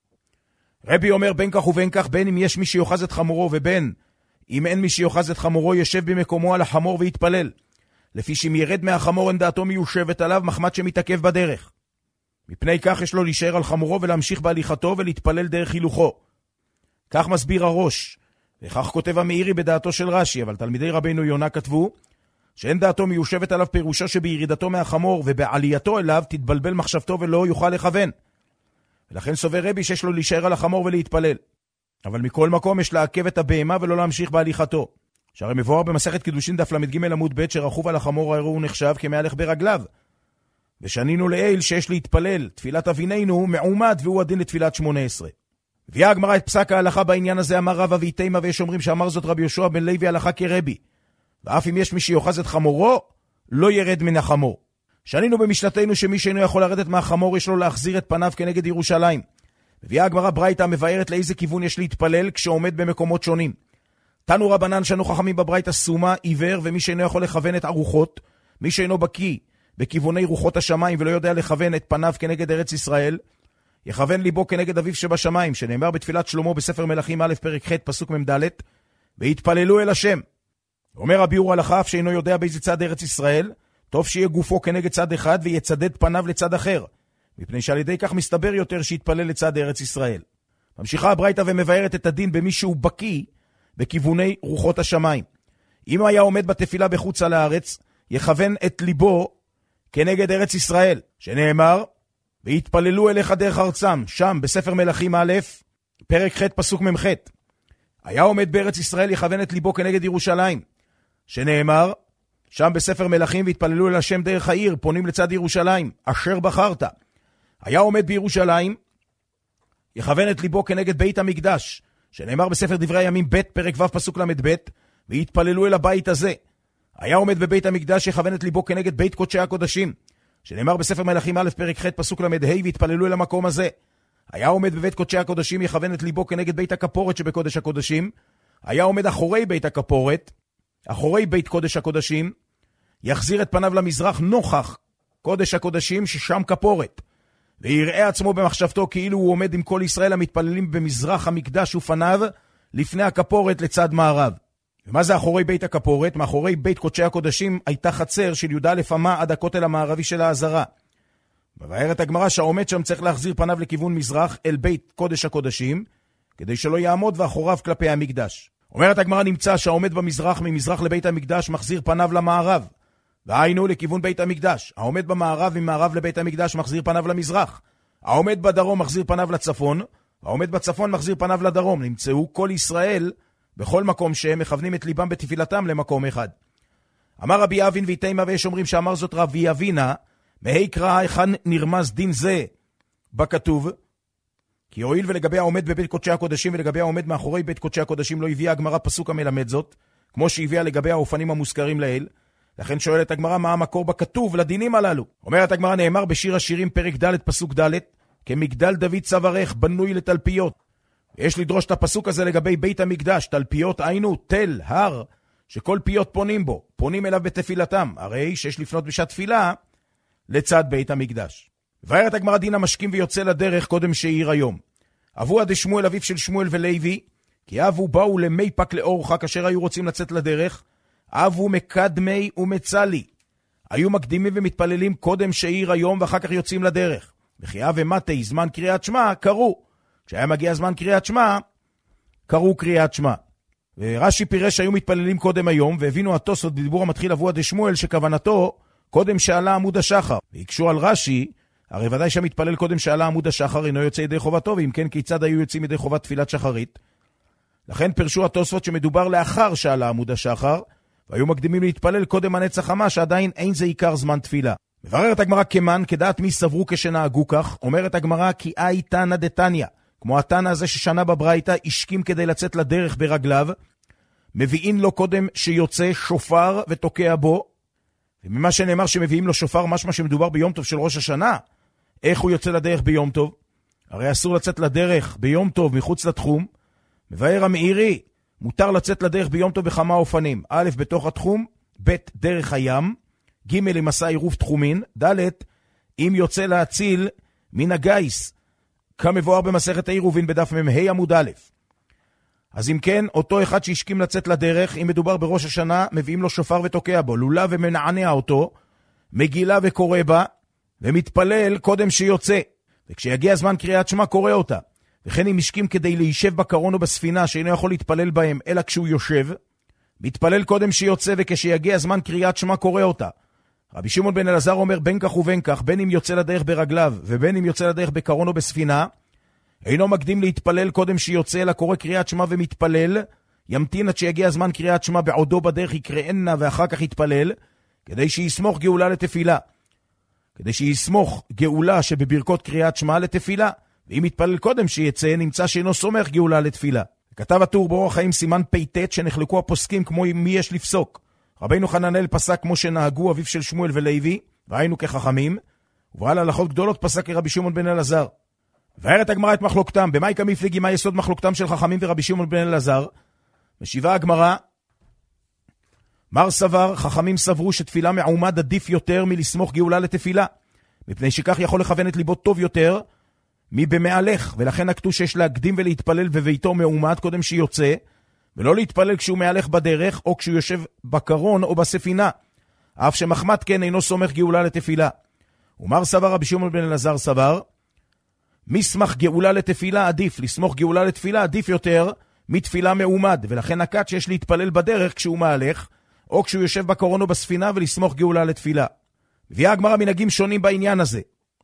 רבי אומר בין כך ובין כך, בין אם יש מי שיוחז את חמורו ובין אם אין מי שיוחז את חמורו ישב במקומו על החמור והתפלל. לפי שאם ירד מהחמור אין דעתו מיושבת עליו מחמת שמתעכב בדרך. מפני כך יש לו להישאר על חמורו ולהמשיך בהליכתו ולהתפלל דרך הילוכו. כך מסביר הראש, וכך כותב המאירי בדעתו של רש"י, אבל תלמידי רבינו יונה כתבו שאין דעתו מיושבת עליו פירושו שבירידתו מהחמור ובעלייתו אליו תתבלבל מחשבתו ולא יוכל לכוון. ולכן סובר רבי שיש לו להישאר על החמור ולהתפלל. אבל מכל מקום יש לעכב את הבהמה ולא להמשיך בהליכתו. שהרי מבואר במסכת קידושין דף למ"ג עמוד ב' שרכוב על החמור הוא נחשב כמהלך ברגליו. ושנינו לעיל שיש להתפלל תפילת אבינינו מעומד והוא הדין לתפילת 18. הביאה הגמרא את פסק ההלכה בעניין הזה, אמר רבא ואיתימה, ויש אומרים שאמר זאת רבי יהושע בן לוי הלכה כרבי. ואף אם יש מי שיוחז את חמורו, לא ירד מן החמור. שנינו במשנתנו שמי שאינו יכול לרדת מהחמור יש לו להחזיר את פניו כנגד ירושלים. הביאה הגמרא ברייתא מבארת לאיזה כיוון יש להתפלל כשעומד במקומות שונים. תנו רבנן שנו חכמים בברייתא סומה, עיוור ומי שאינו יכול לכוון את הרוחות, מי שאינו בקיא בכיווני רוחות השמיים ולא יודע לכוון את פניו כנגד ארץ ישראל, יכוון ליבו כנגד אביו שבשמיים, שנאמר בתפילת שלמה בספר מלכים א' פרק ח' פסוק מ"ד, והתפללו אל השם. אומר הביאור הלכה, אף שאינו יודע באיזה צד ארץ ישראל, טוב שיהיה גופו כנגד צד אחד ויצדד פניו לצד אחר, מפני שעל ידי כך מסתבר יותר שיתפלל לצד ארץ ישראל. ממשיכה הברייתא ומבארת את הדין במי שהוא בקיא בכיווני רוחות השמיים. אם היה עומד בתפילה בחוץ על הארץ, יכוון את ליבו כנגד ארץ ישראל, שנאמר, והתפללו אליך דרך ארצם, שם בספר מלכים א', פרק ח' פסוק מ"ח. היה עומד בארץ ישראל, יכוון את ליבו כנגד ירושלים, שנאמר, שם בספר מלכים, והתפללו אל השם דרך העיר, פונים לצד ירושלים, אשר בחרת. היה עומד בירושלים, יכוון את ליבו כנגד בית המקדש, שנאמר בספר דברי הימים ב' פרק ו' פסוק למ"ב, והתפללו אל הבית הזה. היה עומד בבית המקדש, יכוון את ליבו כנגד בית קודשי הקודשים, שנאמר בספר מלכים א' פרק ח' פסוק למ"ה, והתפללו אל המקום הזה. היה עומד בבית קודשי הקודשים, יכוון את ליבו כנגד בית הכפורת שבקודש הקודשים. היה עומד אחורי בית הכפורת, אחורי בית קודש הקודשים, יחזיר את פניו למזרח נוכח קודש הקודשים ששם כפורת, ויראה עצמו במחשבתו כאילו הוא עומד עם כל ישראל המתפללים במזרח המקדש ופניו לפני הכפורת לצד מערב. ומה זה אחורי בית הכפורת? מאחורי בית קודשי הקודשים הייתה חצר של י"א אמה עד הכותל המערבי של העזרה. מבארת הגמרא שהעומד שם צריך להחזיר פניו לכיוון מזרח אל בית קודש הקודשים, כדי שלא יעמוד ואחוריו כלפי המקדש. אומרת הגמרא, נמצא שהעומד במזרח ממזרח לבית המקדש מחזיר פניו למערב, והיינו לכיוון בית המקדש. העומד במערב ממערב לבית המקדש מחזיר פניו למזרח. העומד בדרום מחזיר פניו לצפון, העומד בצפון מחזיר פניו לדרום. נמצאו כל ישראל בכל מקום שהם מכוונים את ליבם בתפילתם למקום אחד. אמר רבי אבין ואיתימה, ויש אומרים שאמר זאת רבי אבינה, מהי קרא היכן נרמז דין זה בכתוב? כי הואיל ולגבי העומד בבית קודשי הקודשים ולגבי העומד מאחורי בית קודשי הקודשים לא הביאה הגמרא פסוק המלמד זאת, כמו שהביאה לגבי האופנים המוזכרים לעיל, לכן שואלת הגמרא מה המקור בכתוב לדינים הללו. אומרת הגמרא, נאמר בשיר השירים פרק ד' פסוק ד', כמגדל דוד צווארך בנוי לתלפיות. יש לדרוש את הפסוק הזה לגבי בית המקדש. תלפיות היינו תל, הר, שכל פיות פונים בו, פונים אליו בתפילתם, הרי שיש לפנות בשעת תפילה לצד בית המקדש. ואומרת הגמרא, דין המשכים ויוצא לדרך קודם שעיר היום. אבו עד שמואל אביו של שמואל ולוי, כי אבו באו למי פק לאורחה כאשר היו רוצים לצאת לדרך, אבו מקדמי ומצלי. היו מקדימים ומתפללים קודם שעיר היום ואחר כך יוצאים לדרך. וכי אב ומתי זמן קריאת שמע קראו. כשהיה מגיע זמן קריאת שמע, קראו קריאת שמע. ורש"י פירש שהיו מתפללים קודם היום, והבינו התוספות בדיבור המתחיל אבו עד שמואל שכוונתו קודם שעלה עמוד השחר. והקשו על רש"י, הרי ודאי שהמתפלל קודם שעלה עמוד השחר אינו יוצא ידי חובתו, ואם כן כיצד היו יוצאים ידי חובת תפילת שחרית? לכן פרשו התוספות שמדובר לאחר שעלה עמוד השחר, והיו מקדימים להתפלל קודם הנצח חמה, שעדיין אין זה עיקר זמן תפילה. מבררת הגמרא כמן, כדעת מי סברו כשנהגו כך, אומרת הגמרא כי אי תנא דתניא, כמו התנא הזה ששנה בברייתא, השכים כדי לצאת לדרך ברגליו, מביאים לו קודם שיוצא שופר ותוקע בו, וממה שנאמר שמביאים לו שופר, משמע שמדובר ביום טוב של ראש השנה. איך הוא יוצא לדרך ביום טוב? הרי אסור לצאת לדרך ביום טוב מחוץ לתחום. מבאר המאירי, מותר לצאת לדרך ביום טוב בכמה אופנים. א', בתוך התחום, ב', דרך הים, ג', למסע עירוב תחומין, ד', אם יוצא להציל מן הגייס, כמבואר במסכת העירובין בדף מ"ה עמוד א'. אז אם כן, אותו אחד שהשכים לצאת לדרך, אם מדובר בראש השנה, מביאים לו שופר ותוקע בו, לולה ומנענע אותו, מגילה וקורא בה, ומתפלל קודם שיוצא. וכשיגיע הזמן קריאת שמע קורא אותה. וכן אם השכים כדי להישב בקרון או בספינה, שאינו יכול להתפלל בהם, אלא כשהוא יושב, מתפלל קודם שיוצא, וכשיגיע הזמן קריאת שמע קורא אותה. רבי שמעון בן אלעזר אומר, בין כך ובין כך, בין אם יוצא לדרך ברגליו, ובין אם יוצא לדרך בקרון או בספינה, אינו מקדים להתפלל קודם שיוצא, אלא קורא קריאת שמע ומתפלל, ימתין עד שיגיע הזמן קריאת שמע בעודו בדרך יקראנה ואחר כך יתפלל, כדי שיסמוך גאולה לתפילה. כדי שיסמוך גאולה שבברכות קריאת שמע לתפילה, ואם יתפלל קודם שיצא, נמצא שאינו סומך גאולה לתפילה. כתב הטור באורח חיים סימן פ"ט שנחלקו הפוסקים כמו מי יש לפסוק. רבינו חננאל פסק כמו שנהגו אביו של שמואל ולוי, והיינו כחכמים, ובעל הלכות גדולות פסק כרבי שמעון בן אלעזר. והערת הגמרא את מחלוקתם, במאי כמפליגי מה יסוד מחלוקתם של חכמים ורבי שמעון בן אלעזר? משיבה הגמרא, מר סבר, חכמים סברו שתפילה מעומד עדיף יותר מלסמוך גאולה לתפילה, מפני שכך יכול לכוון את ליבו טוב יותר מבמהלך, ולכן נקטו שיש להקדים ולהתפלל בביתו מעומד קודם שיוצא, ולא להתפלל כשהוא מהלך בדרך, או כשהוא יושב בקרון או בספינה, אף שמחמת כן אינו סומך גאולה לתפילה. ומר סבר רבי שמעון בן אלעזר סבר, מסמך גאולה לתפילה עדיף, לסמוך גאולה לתפילה עדיף יותר מתפילה מעומד, ולכן נקט שיש להתפלל בדרך כשהוא מהלך, או כשהוא יושב בקרון או בספינה, ולסמוך גאולה לתפילה. מביאה הגמרא מנהגים שונים בעניין הזה.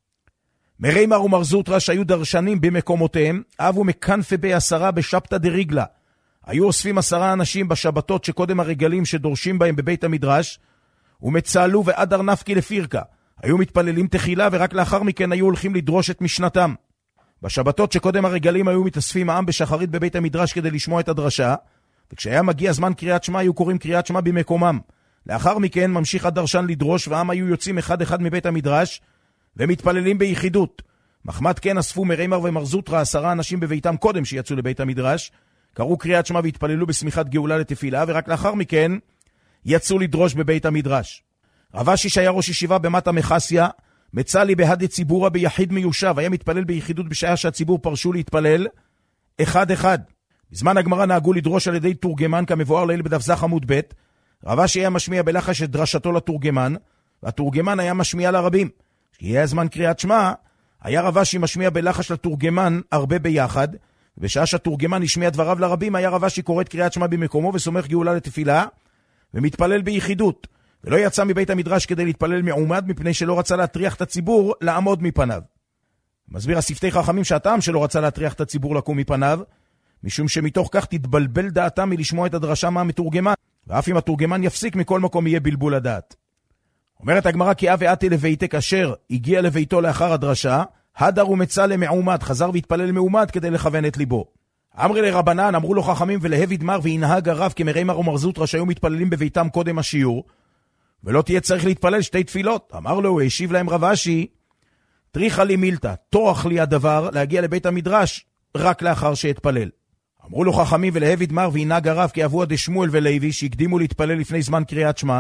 מרימר ומר זוטרא שהיו דרשנים במקומותיהם, אבו מקנפה ב10 בשבתא דריגלה. היו אוספים 10 אנשים בשבתות שקודם הרגלים שדורשים בהם בבית המדרש, ומצאלו ועדר נפקי לפירקה. היו מתפללים תחילה ורק לאחר מכן היו הולכים לדרוש את משנתם. בשבתות שקודם הרגלים היו מתאספים העם בשחרית בבית המדרש כדי לשמוע את הדרשה, וכשהיה מגיע זמן קריאת שמע היו קוראים קריאת שמע במקומם. לאחר מכן ממשיך הדרשן לדרוש, והעם היו יוצאים אחד אחד מבית המדרש ומתפללים ביחידות. מחמת כן אספו מרימר ומר זוטרא 10 אנשים בביתם קודם שיצאו לבית המדרש, קראו קריאת שמע והתפללו בסמיכת גאולה לתפילה, ורק לאחר מכן יצאו לדרוש בבית המדרש. רב אשי שהיה ראש ישיבה במטה מחסיה, מצא לי בהדי ציבורה ביחיד מיושב, היה מתפלל ביחידות בשעה שהציבור פרשו להתפלל אחד אחד. בזמן הגמרא נהגו לדרוש על ידי תורגמן כמבואר לעיל בדף זך עמוד ב'. רב אשי היה משמיע בלחש את דרשתו לתורגמן, והתורגמן היה משמיע לרבים. כשהיה זמן קריאת שמע, היה רב אשי משמיע בלחש לתורגמן הרבה ביחד, ובשעה שהתורגמן השמיע דבריו לרבים, היה רב אשי קורא את קריאת שמע במקומו וסומך גאולה לתפילה, ומתפלל ביחידות, ולא יצא מבית המדרש כדי להתפלל מעומד, מפני שלא רצה להטריח את הציבור לעמוד מפניו. מסביר השפתי חכמים שהטעם שלא רצה להטריח את הציבור לקום מפניו, משום שמתוך כך תתבלבל דעתם מלשמוע את הדרשה מהמתורגמן, ואף אם התורגמן יפסיק מכל מקום יהיה בלבול הדעת. אומרת הגמרא כי אב ואתי לביתה, כאשר הגיע לביתו לאחר הדרשה, הדר ומצא למעומד, חזר והתפלל מעומד כדי לכוון את ליבו. אמרי לרבנן, אמרו לו חכמים ולהב דמר וינהג הרב כמרימר ומר זוטרא שהיו מתפללים בביתם קודם השיעור, ולא תהיה צריך להתפלל 2 תפילות. אמר לו, השיב להם רב אשי, טריחה לי מילתא, תוח לי הדבר להגיע לבית המדרש רק לאחר שהתפלל. אמרו לו חכמים ולהב דמר וינהג הרב כאבוה דשמואל ולוי שהקדימו להתפלל לפני זמן קריאת שמע,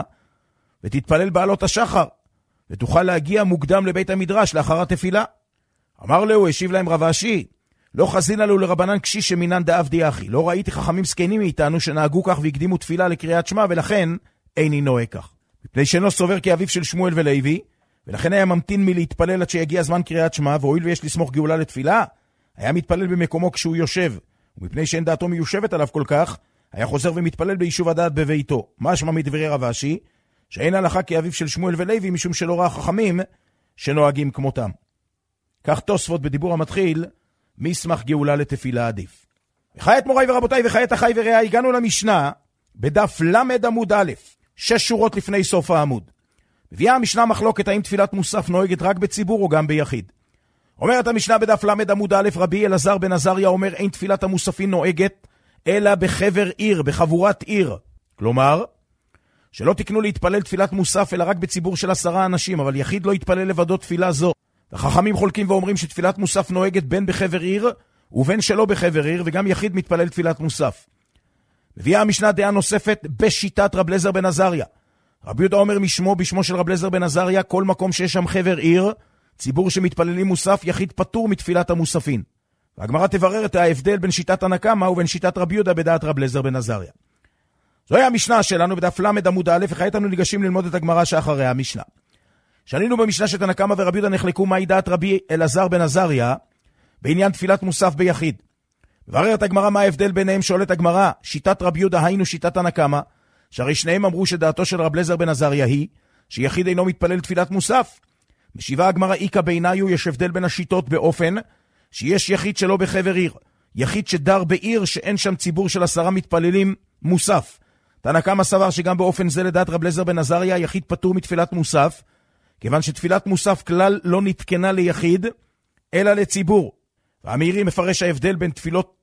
ותתפלל בעלות השחר, ותוכל להגיע מוקדם לבית המדרש לאחר התפילה. אמר לו, השיב להם רב אשי, לא חזינה לו לרבנן קשיש שמינן דאב דיאחי, לא ראיתי חכמים סקנים מאיתנו שנהגו כך והקדימו תפילה לקריאת שמע, ולכן איני נוהג כך. מפני שאינו סובר כאביו של שמואל ולוי, ולכן היה ממתין מלהתפלל עד שיגיע זמן קריאת שמע, והואיל ויש לסמוך גאולה לתפילה, היה מתפלל במקומו כשהוא יושב, ומפני שאין דעתו מיושבת עליו כל כך, היה חוזר ומתפלל ביישוב הדעת בביתו. משמע מדברי רב אשי, שאין הלכה כאביו של שמואל ולוי, משום שלא ראה חכמים שנוהגים כמותם. כך תוספות בדיבור המתחיל, מסמך גאולה לתפילה עדיף. וכעת מוריי ורבותיי וכעת אחי ורעי, הגענו למשנה בדף למד עמוד א', 6 שורות לפני סוף העמוד. מביאה המשנה מחלוקת האם תפילת מוסף נוהגת רק בציבור או גם ביחיד. אומרת המשנה בדף למד עמוד א', רבי אלעזר בן עזריה אומר אין תפילת המוספין נוהגת אלא בחבר עיר, בחבורת עיר. כלומר, שלא תקנו להתפלל תפילת מוסף אלא רק בציבור של 10 אנשים, אבל יחיד לא יתפלל לבדו תפילה זו. החכמים חולקים ואומרים שתפילת מוסף נוהגת בין בחבר עיר ובין שלא בחבר עיר, וגם יחיד מתפלל תפילת מוסף. מביאה המשנה דעה נוספת בשיטת רב אליעזר בן עזריה. רבי יהודה אומר בשמו של רב אליעזר בן עזריה, כל מקום שיש שם חבר עיר, ציבור שמתפללים מוסף, יחיד פטור מתפילת המוספין. והגמרא תברר את ההבדל בין שיטת הנקמה ובין שיטת רבי יהודה בדעת רב אליעזר בן עזריה. זוהי המשנה שלנו בדף למד עמוד א', וכעת אנו ניגשים ללמוד את הגמרא שאחריה המשנה. שנינו במשנה שאת הנקמה ורבי יהודה נחלקו מהי דעת רבי אלעזר בן עזריה בעניין תפילת מוסף ביחיד. מבררת הגמרא מה ההבדל ביניהם. שואלת הגמרא, שיטת רבי יהודה היינו שיטת הנקמה, שהרי שניהם אמרו שדעתו של רב אליעזר בן עזריה היא שיחיד אינו מתפלל תפילת מוסף. משיבה הגמרא איקה בעיניו, יש הבדל בין השיטות באופן שיש יחיד שלא בחבר עיר, יחיד שדר בעיר שאין שם ציבור של 10 מתפללים מוסף. תנקמה סבר שגם באופן זה לדעת רב אליעזר בן עזריה יחיד פטור מתפילת מוסף, כיוון שתפילת מוסף כלל לא נתקנה ליחיד אלא לציבור. והמאירי מפרש ההבדל בין תפילות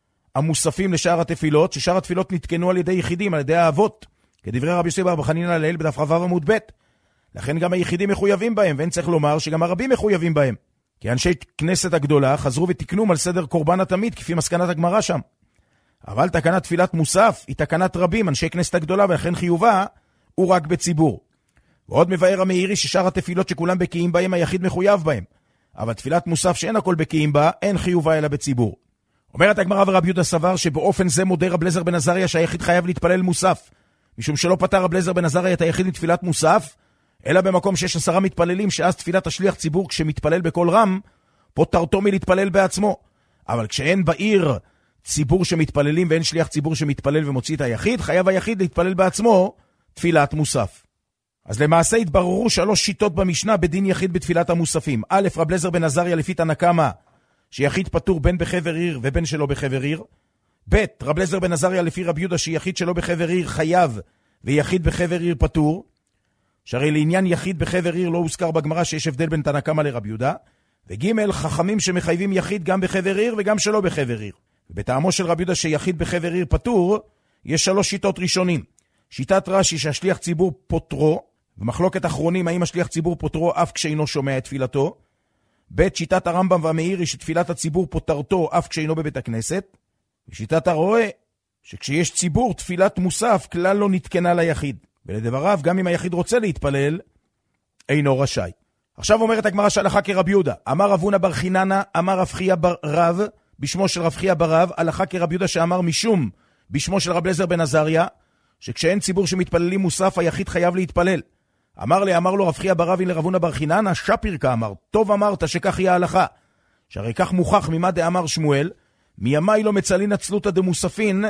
המוספים לשאר התפילות, ששאר התפילות נתקנו על ידי יחידים, על ידי האבות, כדברי רבי יוסי בר אבא חנינא לעיל בדף כ"ו עמוד ב'. לכן גם היחידים מחויבים בהם, ואין צריך לומר שגם הרבים מחויבים בהם. כי אנשי כנסת הגדולה חזרו ותקנו על סדר קורבן התמיד, כפי מסקנת הגמרא שם. אבל תקנת תפילת מוסף היא תקנת רבים, אנשי כנסת הגדולה, ולכן חיובה הוא רק בציבור. ועוד מבאר המאירי ששאר התפילות שכולם בקיאים בהם, היחיד מחויב בהם. אבל תפילת מוסף שאין הכל בקיאים בה, אין חיובה אלא בציבור. אומרת הגמרא ורבי יהודה סבר שבאופן זה מודה רב אליעזר בן עזריה שהיחיד חייב להתפלל מוסף, משום שלא פטר רב אליעזר בן עזריה את היחיד מתפילת מוסף, אלא במקום שיש 10 מתפללים, שאז תפילת השליח ציבור כשמתפלל בכל רם, פוטרתו מלהתפלל בעצמו. אבל כשאין בעיר ציבור שמתפללים ואין שליח ציבור שמתפלל ומוציא את היחיד, חייב היחיד להתפלל בעצמו תפילת מוסף. אז למעשה התבררו 3 שיטות במשנה בדין יחיד בתפילת המוספים. א', רב אליעזר בן עזריה לפי תנקמה, שיחיד פטור בין בחבר עיר ובין שלא בחבר עיר. ב', רב אליעזר בן עזריה לפי רבי יהודה שיחיד שלא בחבר עיר חייב ויחיד בחבר עיר פטור. שהרי לעניין יחיד בחבר עיר לא הוזכר בגמרא שיש הבדל בין תנקמה לרבי יהודה. וג', חכמים שמחייבים יחיד גם בחבר עיר וגם שלא בחבר עיר. ובטעמו של רבי יהודה שיחיד בחבר עיר פטור, יש 3 שיטות ראשונים. שיטת רש"י שהשליח ציבור פוטרו, ומחלוקת אחרונים האם השליח ציבור פוטרו אף כשאינו שומע את תפילתו. ב', שיטת הרמב"ם והמאירי שתפילת הציבור פוטרתו אף כשאינו בבית הכנסת. ושיטת הרואה שכשיש ציבור תפילת מוסף כלל לא נתקנה ליחיד. ולדבריו גם אם היחיד רוצה להתפלל אינו רשאי. עכשיו אומרת הגמרא שהלכה כרבי יהודה. אמר רב הונא בר חיננה, אמר רב חייא בר רב, בשמו של רב חייא בר רב, הלכה כרבי יהודה שאמר משום בשמו של רב אליעזר בן עזריה, שכשאין ציבור שמתפללים מוסף היחיד חייב להתפלל. אמר לו רב חייא בר רב לרב הונא בר חיננה, שפיר כאמר, טוב אמרת שכך יהיה ההלכה. שהרי כך מוכח ממה דאמר שמואל, מימי לא מצלין עצלותא דמוספין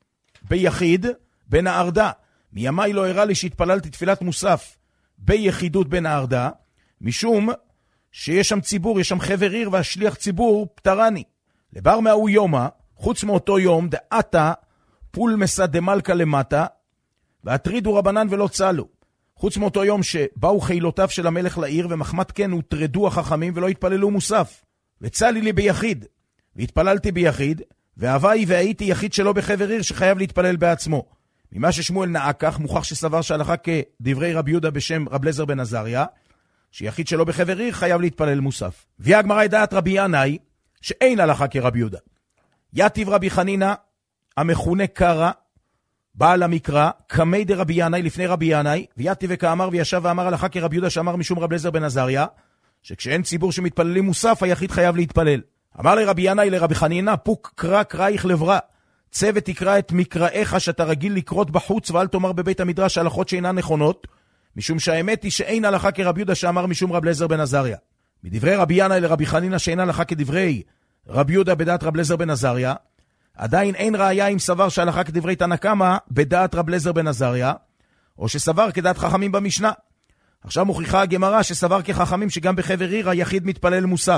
ביחיד בין הארדה. מימי לא הראה לי שהתפללתי תפילת מוסף ביחידות בין הארדה, משום שיש שם ציבור, יש שם חבר עיר והשליח ציבור פטרני. לבר מהוא יומה, חוץ מאותו יום, דעתה פולמסה דמלכה למטה, והטרידו רבנן ולא צלו. חוץ מאותו יום שבאו חילותיו של המלך לעיר, ומחמת כן הוטרדו החכמים ולא התפללו מוסף. וצלי לי ביחיד, והתפללתי ביחיד, והווי והייתי יחיד שלא בחבר עיר שחייב להתפלל בעצמו. ממה ששמואל נהג כך, מוכח שסבר שהלכה כדברי רבי יהודה בשם רב אליעזר בן עזריה, שיחיד שלא בחבר עיר חייב להתפלל מוסף. והיא הגמרא דעת רבי ינאי, שאין הלכה כרבי יהודה. יתיב רבי חנינא, המכונה קרא, בעל המקרא, קמי דרבי ינאי לפני רבי ינאי, ויתיב וכאמר וישב ואמר הלכה כרבי יהודה שאמר משום רב אליעזר בן עזריה, שכשאין ציבור שמתפללים מוסף, היחיד חייב להתפלל. אמר לרבי ינאי לרבי חנינא, פוק קרא קראיך לברה, צוות תקרא את מקראיך שאתה רגיל לקרות בחוץ, ואל תאמר בבית המדרש הלכות שאינן נכונות, משום שהאמת היא שאין הלכה כרבי יהודה שאמר משום רב אליעזר בן עזריה. מדברי רבי ינאי לרבי חנינא שאין הלכה כדברי רבי יהודה בדעת רב אליעזר בן עזריה, עדיין אין ראיה אם סבר שהלכה כדברי תנקמה בדעת רב אליעזר בן עזריה, או שסבר כדעת חכמים במשנה. עכשיו מוכיחה הגמרא שסבר כחכמים שגם בחבר עיר היחיד מתפלל מוסף.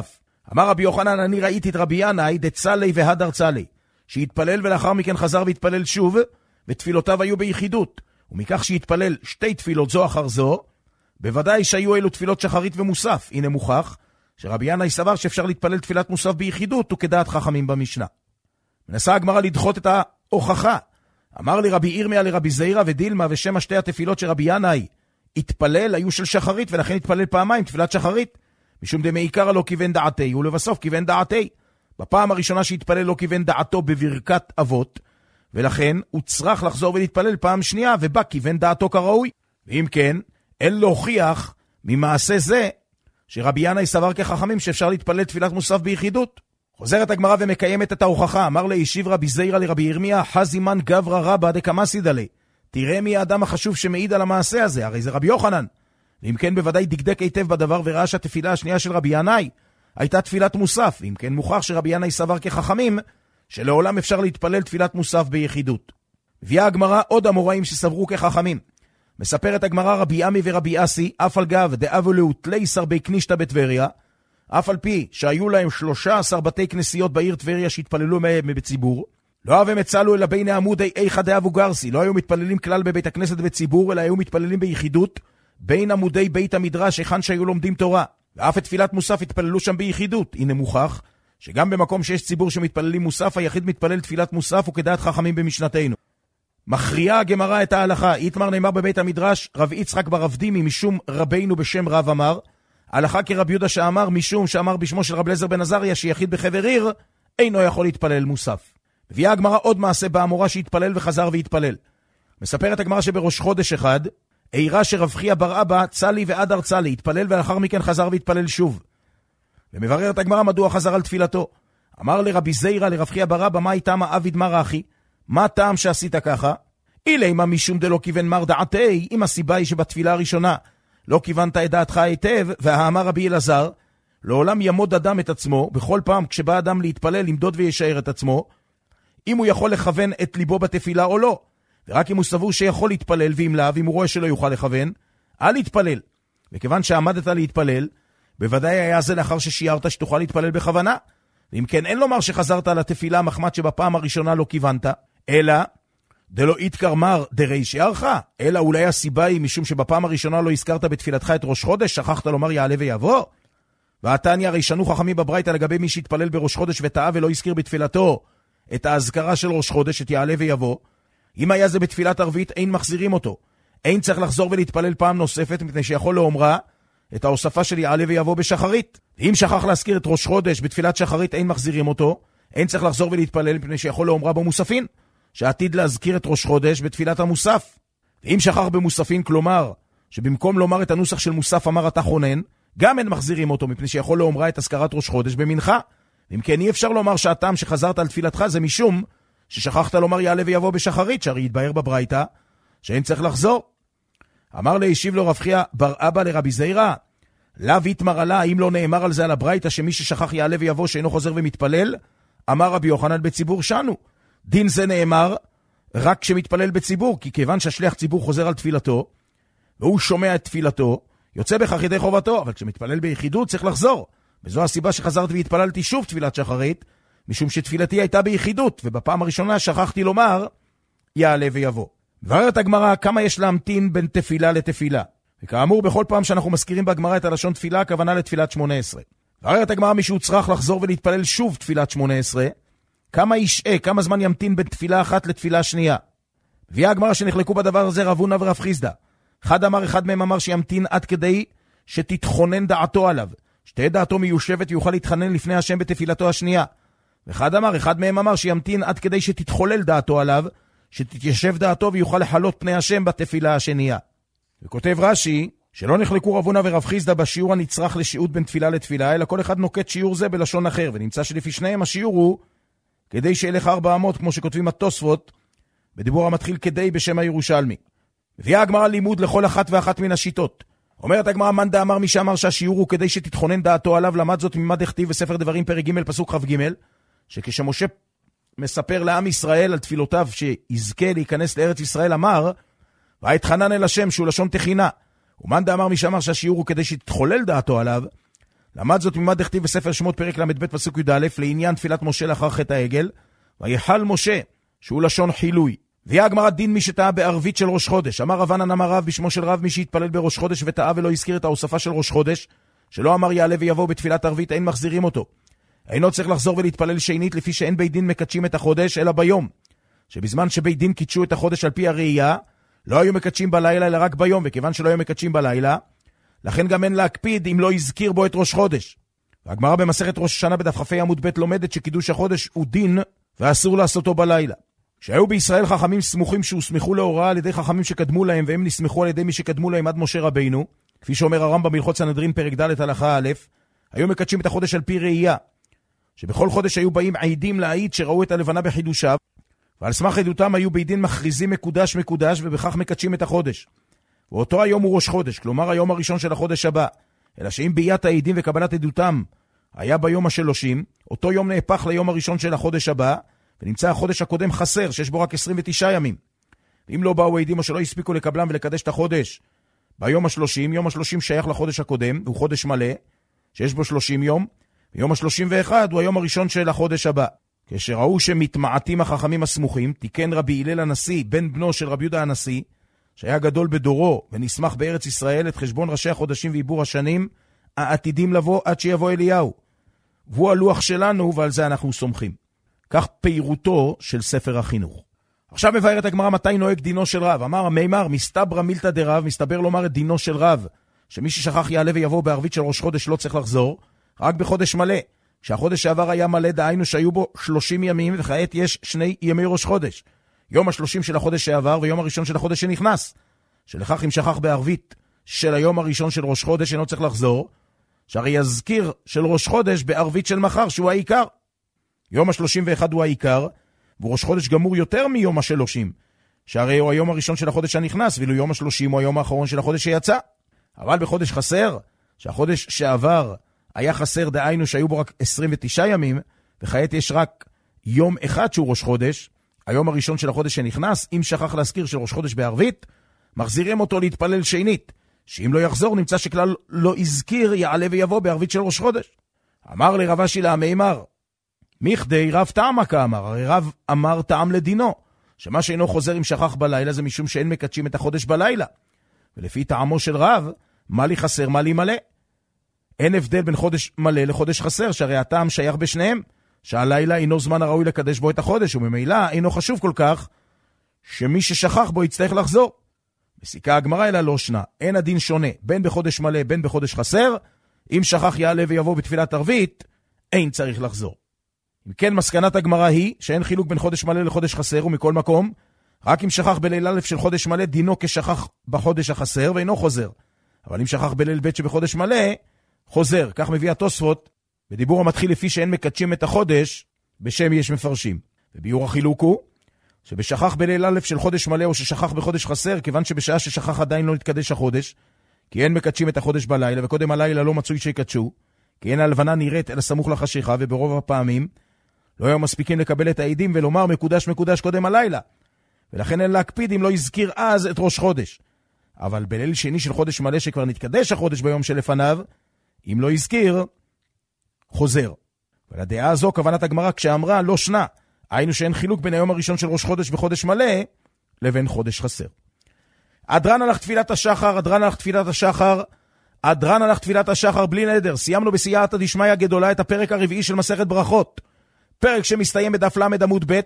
אמר רבי יוחנן, אני ראיתי את רבי ינאי דצלי והדר צלי, שהתפלל ולאחר מכן חזר והתפלל שוב, ותפילותיו היו ביחידות, ומכך שהתפלל שתי תפילות זו אחר זו, בוודאי שהיו אלו תפילות שחרית ומוסף. הנה מוכח שרבי ינאי סבר שאפשר להתפלל תפילת מוסף ביחידות, וכדעת חכמים במשנה. מנסה הגמרא לדחות את ההוכחה. אמר לי רבי ירמיה לרבי זעירא ודילמה, ושם שתי התפילות שרבי ינאי התפלל היו של שחרית, ולכן התפלל פעמיים תפילת שחרית, משום דמעיקרא לא כיוון דעתי, ולבסוף כיוון דעתי. בפעם הראשונה שהתפלל לא כיוון דעתו בברכת אבות, ולכן הוא צריך לחזור ולהתפלל פעם שנייה, ובא כיוון דעתו כראוי. ואם כן, אין להוכיח ממעשה זה שרבי ינאי סבר כחכמים שאפשר להתפלל תפילת מוסף ביחידות. חוזרת הגמרא ומקיימת את ההוכחה. אמר לישיב רבי זעירא לרבי ירמיה, חזימן גברא רבא דקמסידא ליה. תראה מי האדם החשוב שמעיד על המעשה הזה, הרי זה רבי יוחנן. ואם כן בוודאי דקדק היטב בדבר וראה שהתפילה השנייה של רבי ינאי הייתה תפילת מוסף. ואם כן מוכח שרבי ינאי סבר כחכמים שלעולם אפשר להתפלל תפילת מוסף ביחידות. הביאה הגמרא עוד אמוראים שסברו כחכמים. מספרת הגמרא, רבי עמי ורבי אסי, אף על גב דאבו לאותליסר בי כנישתא בטבריה, אף על פי שהיו להם 13 בתי כנסיות בעיר טבריה שהתפללו מהם בציבור, לא אבם הצלו אלא בין עמודי איכא דאבו גרסי, לא היו מתפללים כלל בבית הכנסת בציבור, אלא היו מתפללים ביחידות בין עמודי בית המדרש היכן שהיו לומדים תורה, ואף את תפילת מוסף התפללו שם ביחידות. הנה מוכח שגם במקום שיש ציבור שמתפללים מוסף, היחיד מתפלל תפילת מוסף, וכדעת חכמים במשנתנו. מכריעה הגמרא את ההלכה. איתמר נאמר בבית המדרש, רב יצחק ברב דימי משום רבינו בשם רב אמר, הלכה כרב יהודה שאמר משום שאמר בשמו של רב אליעזר בן עזריה שיחיד בחבר עיר אינו יכול להתפלל מוסף. הביאה הגמרא עוד מעשה באמורה שהתפלל וחזר והתפלל. מספרת הגמרא שבראש חודש אחד אירע שרב חייא בר אבא צלי והדר צלי התפלל ולאחר מכן חזר והתפלל שוב. ומבררת הגמרא מדוע חזר על תפילתו. אמר לרבי זעירא לרב חייא בר אבא, מה איתם עביד מר אחי? מה טעם שעשית ככה? אילמה משום דלא כיוון מר דעתי, אם הסיבה היא שבתפילה הראשונה לא כיוונת את דעתך היטב, והאמר רבי אלעזר, לעולם ימוד אדם את עצמו, בכל פעם כשבא אדם להתפלל למדוד וישאר את עצמו, אם הוא יכול לכוון את ליבו בתפילה או לא, ורק אם הוא סבור שיכול להתפלל, ואם לאו, אם הוא רואה שלא יוכל לכוון, אל יתפלל. וכיוון שעמדת להתפלל, בוודאי היה זה לאחר ששיערת שתוכל להתפלל בכוונה, ואם כן אין לומר שחזרת על התפילה מחמת שבפעם הראשונה לא כיוונת, אלא דלא יתקר מר דרי שיערך, אלא אולי הסיבה היא משום שבפעם הראשונה לא הזכרת בתפילתך את ראש חודש, שכחת לומר יעלה ויבוא. והתניא הרי שנו חכמים בברייתא לגבי מי שהתפלל בראש חודש וטעה ולא הזכיר בתפילתו את ההזכרה של ראש חודש, את יעלה ויבוא. אם היה זה בתפילת ערבית אין מחזירים אותו, אין צריך לחזור ולהתפלל פעם נוספת, מפני שיכול לאומרה את ההוספה של יעלה ויבוא בשחרית. אם שכח להזכיר את ראש חודש בתפילת שחרית אין מחזירים אותו, אין צריך לחזור ולהתפלל, מפני שיכול לאומרה במוספין שעתיד להזכיר את ראש חודש בתפילת המוסף. ואם שכח במוספין, כלומר שבמקום לומר את הנוסח של מוסף אמר אתה חונן, גם אין מחזירים אותו, מפני שיכול לאומרה את הזכרת ראש חודש במנחה. אם כן אי אפשר לומר שהטעם שחזרת על תפילתך זה משום ששכחת לומר יעלה ויבוא בשחרית, שהרי יתבהר בברייתא שאין צריך לחזור. אמר לישיב לו רב חייא בר אבא לרבי זעירא, לאו יתמר עלה, אם לא נאמר על זה על הברייתא שמי ששכח יעלה ויבוא שאינו חוזר ומתפלל, אמר רבי יוחנן בציבור שנו. דין זה נאמר רק כשמתפלל בציבור, כי כיוון שהשליח ציבור חוזר על תפילתו והוא שומע את תפילתו, יוצא בכך ידי חובתו, אבל כשמתפלל ביחידות צריך לחזור. וזו הסיבה שחזרתי והתפללתי שוב תפילת שחרית, משום שתפילתי הייתה ביחידות, ובפעם הראשונה שכחתי לומר יעלה ויבוא. מבארת הגמרא כמה יש להמתין בין תפילה לתפילה. וכאמור בכל פעם שאנחנו מזכירים בהגמרא את הלשון תפילה, הכוונה לתפילת 18. מבארת הגמרא מישהו צריך לחזור ולהתפלל שוב תפילת 18, כמה ישעה, כמה זמן ימתין בין תפילה אחת לתפילה שנייה. הביאה הגמרא שנחלקו בדבר הזה רב הונא ורב חיסדא. אחד מהם אמר שימתין עד כדי שתתכונן דעתו עליו, שתהיה דעתו מיושבת ויוכל להתחנן לפני השם בתפילתו השנייה. אחד מהם אמר שימתין עד כדי שתתחולל דעתו עליו, שתתיישב דעתו ויוכל לחלות פני השם בתפילה השנייה. וכותב רש"י שלא נחלקו רב הונא ורב חיסדא בשיעור הנצרך לשיעוט בין תפילה לתפילה, אלא כל אחד נוקט שיעור זה בלשון אחר, ונמצא שלפי שניהם השיעור הוא כדי שילך 400, כמו שכותבים התוספות בדיבור המתחיל כדי בשם הירושלמי. הביאה הגמרא לימוד לכל אחת ואחת מן השיטות. אומרת הגמרא, מאן דאמר מי שאמר שהשיעור הוא כדי שתתכונן דעתו עליו, למד זאת ממה דכתיב בספר דברים פרק ג' פסוק כ"ג, שכשמשה מספר לעם ישראל על תפילותיו שיזכה להיכנס לארץ ישראל, אמר והתחנן אל השם, שהוא לשון תחינה. ומאן דאמר מי שאמר שהשיעור הוא כדי שתתחולל דעתו עליו, למד זאת ממד דכתיב בספר שמות פרק ל"ב פסוק י"א לעניין תפילת משה לאחר חטא העגל, ויחל משה, שהוא לשון חילוי. והיא הגמרא דין מי שטעה בערבית של ראש חודש. אמר רבנן אמר רב בשמו של רב, מי שהתפלל בראש חודש וטעה ולא הזכיר את ההוספה של ראש חודש, שלא אמר יעלה ויבוא בתפילת ערבית, אין מחזירים אותו. אינו צריך לחזור ולהתפלל שנית, לפי שאין בית דין מקדשים את החודש אלא ביום. שבזמן שבית דין קידשו את החודש על פי הראייה, לא היו מקדשים בלילה אלא רק ביום, וכיוון שלא היו מקדשים בלילה, לכן גם אין להקפיד אם לא הזכיר בו את ראש חודש. והגמרא במסכת ראש השנה בדף כ"ה עמוד ב' לומדת שקידוש החודש הוא דין ואסור לעשותו בלילה. שהיו בישראל חכמים סמוכים שהוסמכו להוראה על ידי חכמים שקדמו להם, והם נסמכו על ידי מי שקדמו להם עד משה רבינו, כפי שאומר הרמב"ם בהלכות סנהדרין פרק ד' הלכה א', היו מקדשים את החודש על פי ראייה, שבכל חודש היו באים עדים להעיד שראו את הלבנה בחידושיו, ועל סמך עדותם היו בית דין מכריזים מקודש מקודש, ובכך מקדשים את החודש. ואותו היום הוא ראש חודש, כלומר היום הראשון של החודש הבא, אלא שאם ביאת העדים וקבלת עדותם היה ביום ה-30, אותו יום נהפך ליום הראשון של החודש הבא, ונמצא החודש הקודם חסר, שיש בו רק 29 ימים. ואם לא באו עדים או שלא הספיקו לקבלם ולקדש את החודש ביום ה-30, יום ה-30 שייך לחודש הקודם, הוא חודש מלא, שיש בו 30 יום, ויום ה-31 הוא היום הראשון של החודש הבא. כשראו שמתמעטים החכמים הסמוכים, תיקן רבי הלל הנשיא, בן בנו של רבי יהודה הנשיא, שהיה גדול בדורו ונשמח בארץ ישראל, את חשבון ראשי החודשים ועיבור השנים העתידים לבוא עד שיבוא אליהו. והוא הלוח שלנו, ועל זה אנחנו סומכים. כך פירותו של ספר החינוך. עכשיו מבארת הגמרא מתי נוהג דינו של רב. אמר המימר, מסתברא מילתא דרב, מסתבר לומר את דינו של רב, שמי ששכח יעלה ויבוא בערבית של ראש חודש לא צריך לחזור, רק בחודש מלא. כשהחודש שעבר היה מלא, דהיינו שהיו בו 30 ימים, וכעת יש 2 ימי ראש חודש. יום ה-30 של החודש שעבר ויום הראשון של החודש שנכנס. שלכך אם שכח בערבית של היום הראשון של ראש חודש אינו צריך לחזור, שהרי יזכיר של ראש חודש בערבית של מחר שהוא העיקר. יום ה-31 הוא העיקר, וראש חודש גמור יותר מיום ה-30, שהרי הוא היום הראשון של החודש הנכנס, ואילו יום ה-30 הוא היום האחרון של החודש שיצא. אבל בחודש חסר, שהחודש שעבר היה חסר, דהיינו שהיו בו רק 29 ימים, וכעת יש רק יום אחד שהוא ראש חודש, היום הראשון של החודש שנכנס, אם שכח להזכיר של ראש חודש בערבית, מחזירים אותו להתפלל שנית, שאם לא יחזור נמצא שכלל לא הזכיר יעלה ויבוא בערבית של ראש חודש. אמר לי רב אשי להמימר, מכדי רב טעמה כאמר, הרי רב אמר טעם לדינו, שמה שאינו חוזר אם שכח בלילה זה משום שאין מקדשים את החודש בלילה. ולפי טעמו של רב, מה לי חסר, מה לי מלא? אין הבדל בין חודש מלא לחודש חסר, שהרי הטעם שייך בשניהם, שהלילה אינו זמן הראוי לקדש בו את החודש, וממילא אינו חשוב כל כך, שמי ששכח בו יצטרך לחזור. מסיקה הגמרא אלא לא שנה, אין הדין שונה, בין בחודש מלא בין בחודש חסר, אם שכח יעלה ויבוא בתפילת ערבית, אין צריך לחזור. אם כן, מסקנת הגמרא היא שאין חילוק בין חודש מלא לחודש חסר, ומכל מקום, רק אם שכח בליל א' של חודש מלא, דינו כשכח בחודש החסר ואינו חוזר. אבל אם שכח בליל ב' שבחודש מלא, חוזר. כך מביא התוספות, בדיבור המתחיל לפי שאין מקדשים את החודש, בשם יש מפרשים. וביור החילוק הוא, שבשכח בליל א' של חודש מלא או ששכח בחודש חסר, כיוון שבשעה ששכח עדיין לא נתקדש החודש, כי אין מקדשים את החודש בלילה, וקודם הלילה לא מצוי שיקדשו, כי אין הלבנה נראית אלא סמוך לחשיכה, וברוב הפעמים לא היו מספיקים לקבל את העדים ולומר מקודש מקודש קודם הלילה, ולכן אין להקפיד אם לא יזכיר אז את ראש חודש. אבל בליל שני של חודש מלא שכבר נתקדש החודש ביום שלפניו, אם לא יזכיר, חוזר. ולדעה הזו כוונת הגמרא כשאמרה לא שנה, היינו שאין חילוק בין היום הראשון של ראש חודש וחודש מלא לבין חודש חסר. אדרן הלך תפילת השחר, אדרן הלך תפילת השחר, אדרן הלך תפילת השחר בלי נדר. סיימנו בסייעתא דשמיא גדולה את הפרק הרביעי של מסכת ברכות, פרק שמסתיים בדף ל עמוד ב'.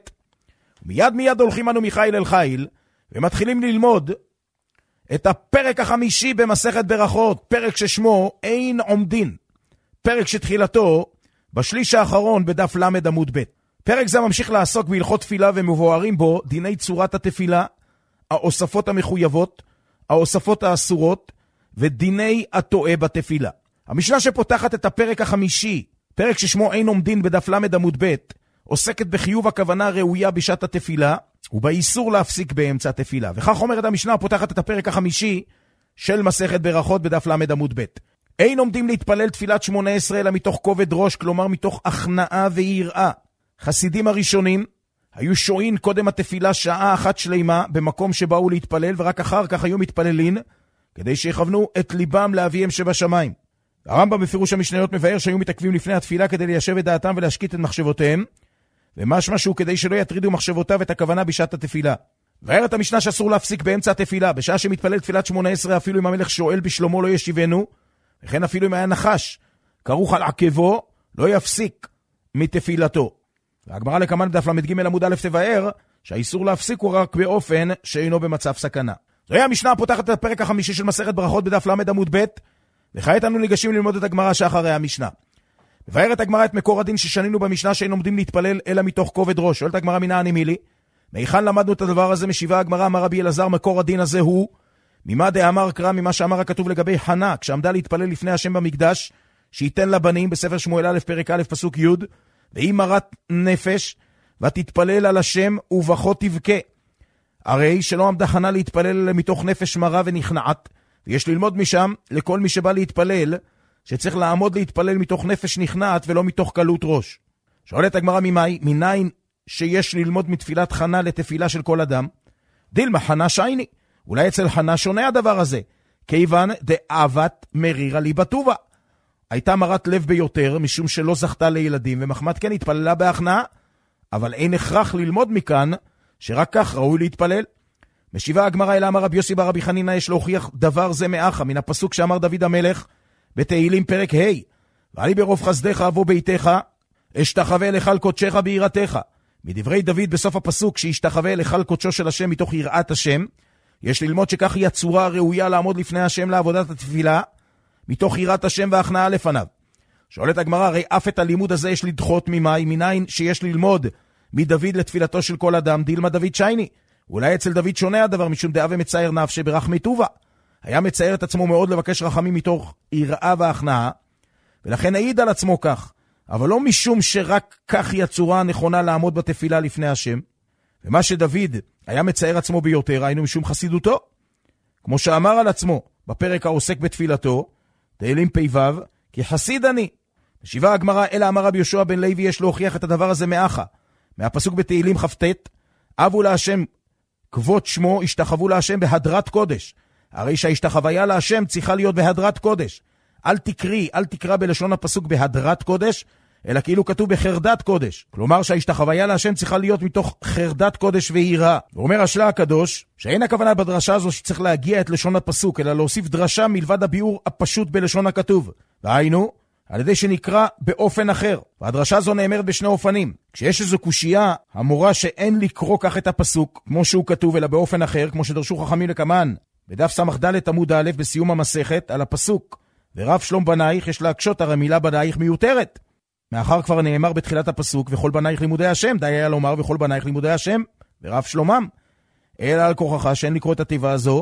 מיד הולכים אנו מחיל אל חיל ומתחילים ללמוד את הפרק החמישי במסכת ברכות, פרק ששמו אין עומדין, פרק שתחילתו בשליש האחרון בדף ל עמוד ב'. פרק זה ממשיך לעסוק בהלכות תפילה ומבוארים בו דיני צורת התפילה, האוספות המחויבות, האוספות האסורות ודיני הטועה בתפילה. המשנה שפותחת את הפרק החמישי, פרק ששמו אין עומדין בדף ל עמוד ב', עוסקת בחיוב הכוונה ראויה בשעת התפילה ובאיסור להפסיק באמצע התפילה. וכך אומרת המשנה הפותחת את הפרק החמישי של מסכת ברכות בדף ל עמוד ב'. אין עומדים להתפלל תפילת 18 אלא מתוך כובד ראש, כלומר מתוך הכנעה ויראה. חסידים הראשונים היו שועים קודם התפילה שעה אחת שלימה במקום שבאו להתפלל, ורק אחר כך היו מתפללים כדי שיכוונו את ליבם לאביהם שבשמיים. הרמב"ם בפירוש המשניות מבאר שהיו מתעכבים לפני התפילה כדי ליישב את דעתם ולהשקיט את מחשבותיהם, ומשמע שהוא כדי שלא יטרידו מחשבותיו את הכוונה בשעת התפילה. ואומרת המשנה שאסור להפסיק באמצע התפילה, בשעה שמתפלל תפילת 18 אפילו אם המלך שואל בשלומו לא ישיבנו, וכן אפילו אם היה נחש כרוך על עקבו, לא יפסיק מתפילתו. והגמרא לקמן בדף למד עמוד א' תבאר שהאיסור להפסיק הוא רק באופן שאינו במצב סכנה. זוהי המשנה הפותחת את הפרק החמישי של מסכת ברכות בדף למד עמוד ב', וכעת אנו ניגשים ללמוד את הגמרא שאחרי המשנה. מבארת הגמרא את מקור הדין ששנינו במשנה שאין עומדים להתפלל אלא מתוך כובד ראש. שואלת הגמרא מן הנימילי, מהיכן למדנו את הדבר הזה? משיבה הגמרא, אמר רבי אלעזר, מקור הדין הזה הוא ממה דאמר קרא, ממה שאמר הכתוב לגבי חנה כשעמדה להתפלל לפני השם במקדש, שייתן לבנים בספר שמואל א' פרק א' פסוק י', והיא מרת נפש ותתפלל על השם ובכה תבכה. הרי שלא עמדה חנה להתפלל מתוך נפש מרה ונכנעת, ויש ללמוד משם לכל מי שבא להתפלל שצריך לעמוד להתפלל מתוך נפש נכנעת ולא מתוך קלות ראש. שואלת הגמרא מניין שיש ללמוד מתפילת חנה לתפילה של כל אדם? דילמה חנה שייני, אולי אצל חנה שונה הדבר הזה, כיוון דאבת מרירה לי בטובה, הייתה מרת לב ביותר משום שלא זכתה לילדים, ומחמת כן התפללה בהכנעה, אבל אין הכרח ללמוד מכאן שרק כך ראוי להתפלל. משיבה הגמרא, אלא אמר רבי יוסי בר רבי חנינא, יש להוכיח דבר זה מאחה מן הפסוק שאמר דוד המלך בתהילים פרק ה', ואני ברוב חסדך אבוא ביתך, אשתחווה להיכל קודשך ביראתך. מדברי דוד בסוף הפסוק שהשתחווה להיכל קודשו של השם מתוך יראת השם, יש ללמוד שכך היא הצורה הראויה לעמוד לפני השם לעבודת התפילה, מתוך יראת השם והכנעה לפניו. שואלת הגמרא, הרי אף את הלימוד הזה יש לדחות מניין שיש ללמוד מדוד לתפילתו של כל אדם? דילמה דוד שייני, אולי אצל דוד שונה הדבר משום דעה ומצייר נפש ברחמי טובה, היה מצייר את עצמו מאוד לבקש רחמים מתוך יראה והכנעה, ולכן העיד על עצמו כך, אבל לא משום שרק כך היא הצורה הנכונה לעמוד בתפילה לפני השם. ומה שדוד היה מצייר עצמו ביותר היינו משום חסידותו, כמו שאמר על עצמו בפרק העוסק בתפילתו, תהילים פ"ו, כי חסיד אני. משיבה הגמרא, אלא אמר רבי יהושע בן לוי, יש להוכיח את הדבר הזה מאחה, מהפסוק בתהילים כ"ט, אבו להשם כבוד שמו, השתחוו להשם בהדרת קודש. הרי שההשתחוויה להשם צריכה להיות בהדרת קודש. אל תקרא בלשון הפסוק בהדרת קודש, אלא כאילו כתוב בחרדת קודש. כלומר שההשתחוויה להשם צריכה להיות מתוך חרדת קודש ויראה. ואומר השלה הקדוש, שאין הכוונה בדרשה הזו שצריך להגיע את לשון הפסוק, אלא להוסיף דרשה מלבד הביאור הפשוט בלשון הכתוב. והיינו, על ידי שנקרא באופן אחר. והדרשה הזו נאמרת בשני אופנים. כשיש איזו קושייה, המורה שאין לקרוא כך את הפסוק, כמו שהוא כתוב, אלא באופן אחר, כמו שדרשו חכמים לקמן, בדף סמ"ד עמוד א' בסיום המסכת, על הפסוק, ורב שלום בנייך, יש להקשות, הרי מילה בנייך מיותרת. מאחר כבר נאמר בתחילת הפסוק, וכל בנייך לימודי השם, די היה לומר וכל בנייך לימודי השם, ורב שלומם. אלא על כוחך שאין לקרוא את התיבה הזו,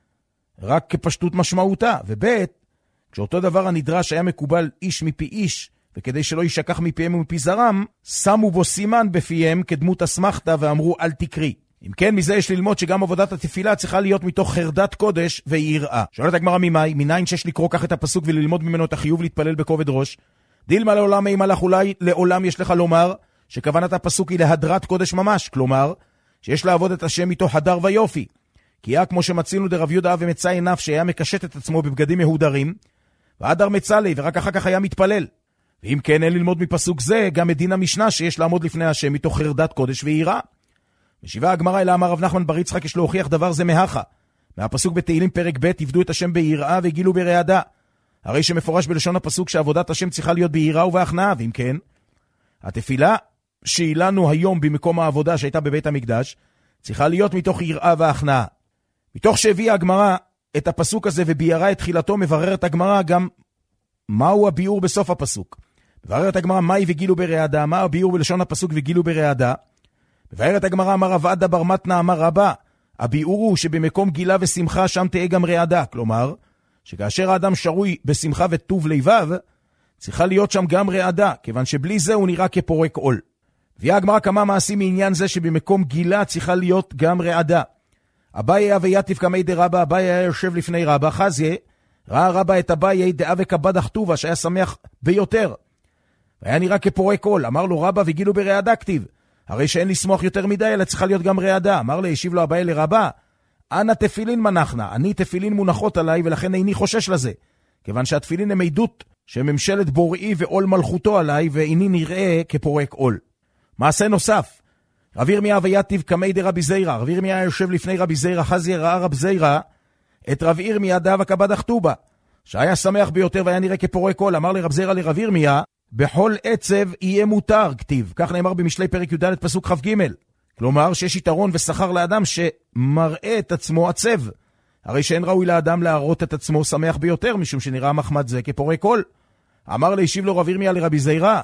רק כפשטות משמעותה. ובית, כשאותו דבר הנדרש היה מקובל איש מפי איש, וכדי שלא יישכח מפיהם ומפי זרם, שמו בו סימן בפיהם כדמות אסמכתה ואמרו אל תקרי. אם כן, מזה יש ללמוד שגם עבודת התפילה צריכה להיות מתוך חרדת קודש ויראה. שואלת הגמרא מניין שיש לקרוא כך את הפסוק וללמוד ממנו את החיוב להתפלל בכובד ראש? דילמה לעולם אימה לך, אולי לעולם יש לך לומר שכוונת הפסוק היא להדרת קודש ממש, כלומר שיש לעבוד את השם מתוך הדר ויופי. כי היה כמו שמצינו דרב יהודה ומצאי נף שהיה מקשט את עצמו בבגדים מהודרים, והדר מצלי ורק אחר כך היה מתפלל. ואם כן, אין ללמוד מפסוק זה גם מדין המשנה שיש לעמוד לפני השם מתוך חרדת קודש ויראה. משיבה הגמרא, אלא אמר רב נחמן בר יצחק, יש להוכיח דבר זה מאחה, מהפסוק בתהילים פרק ב', יבדו את השם ביראה וגילו ברעדה. הרי שמפורש בלשון הפסוק שעבודת השם צריכה להיות ביראה ובהכנעה. ואם כן, התפילה שהיא לנו היום במקום העבודה שהייתה בבית המקדש צריכה להיות מתוך יראה והכנעה. מתוך שהביאה הגמרא את הפסוק הזה וביארה את תחילתו, מבררת הגמרא גם מהו הביאור בסוף הפסוק. מבררת הגמרא מהי וגילו ברעדה, מה הביאור בלשון הפסוק וגילו ברעדה. מבארת הגמרא, אמר רב עדה בר מתנה אמר רבה, הביאור הוא שבמקום גילה ושמחה שם תהיה גם רעדה. כלומר שכאשר האדם שרוי בשמחה וטוב לבב, צריכה להיות שם גם רעדה, כיוון שבלי זה הוא נראה כפורק עול. הביאה הגמרא כמה מעשים מעניין זה שבמקום גילה צריכה להיות גם רעדה. אביי היה ויתיב כמי דרבא, אביי היה יושב לפני רבא, חזיה ראה רבא את אביי דעה וכבד אחטובה, שהיה שמח ביותר, והיה נראה כפורק עול. אמר לו רבא וגילו ברעדה כתיב, הרי שאין לשמוח יותר מדי, אלא צריכה להיות גם רעדה. אמר לו, השיב לו אביי לרבא, אנא תפילין מנחנה, אני תפילין מונחות עליי ולכן איני חושש לזה, כיוון שהתפילין הם עדות שממשלת בוראי ועול מלכותו עליי, ואיני נראה כפורק עול. מעשה נוסף, רב ירמיה ויתיב קמי דרבי זירא. רב ירמיה יושב לפני רבי זירא, חזי ראה רב זירא את רב ירמיה דאבה כבד הכתובה, שהיה שמח ביותר והיה נראה כפורק עול. אמר לרב זירא לרב ירמיה, בכל עצב יהיה מותר כתיב. כך נאמר במשלי פרק י"ד פסוק כ"ג. כלומר שיש יתרון ושכר לאדם שמראה את עצמו עצב. הרי שאין ראוי לאדם להראות את עצמו שמח ביותר, משום שנראה מחמד זה כפורק עול. אמר להשיב לו רב ירמיה לרבי זירא,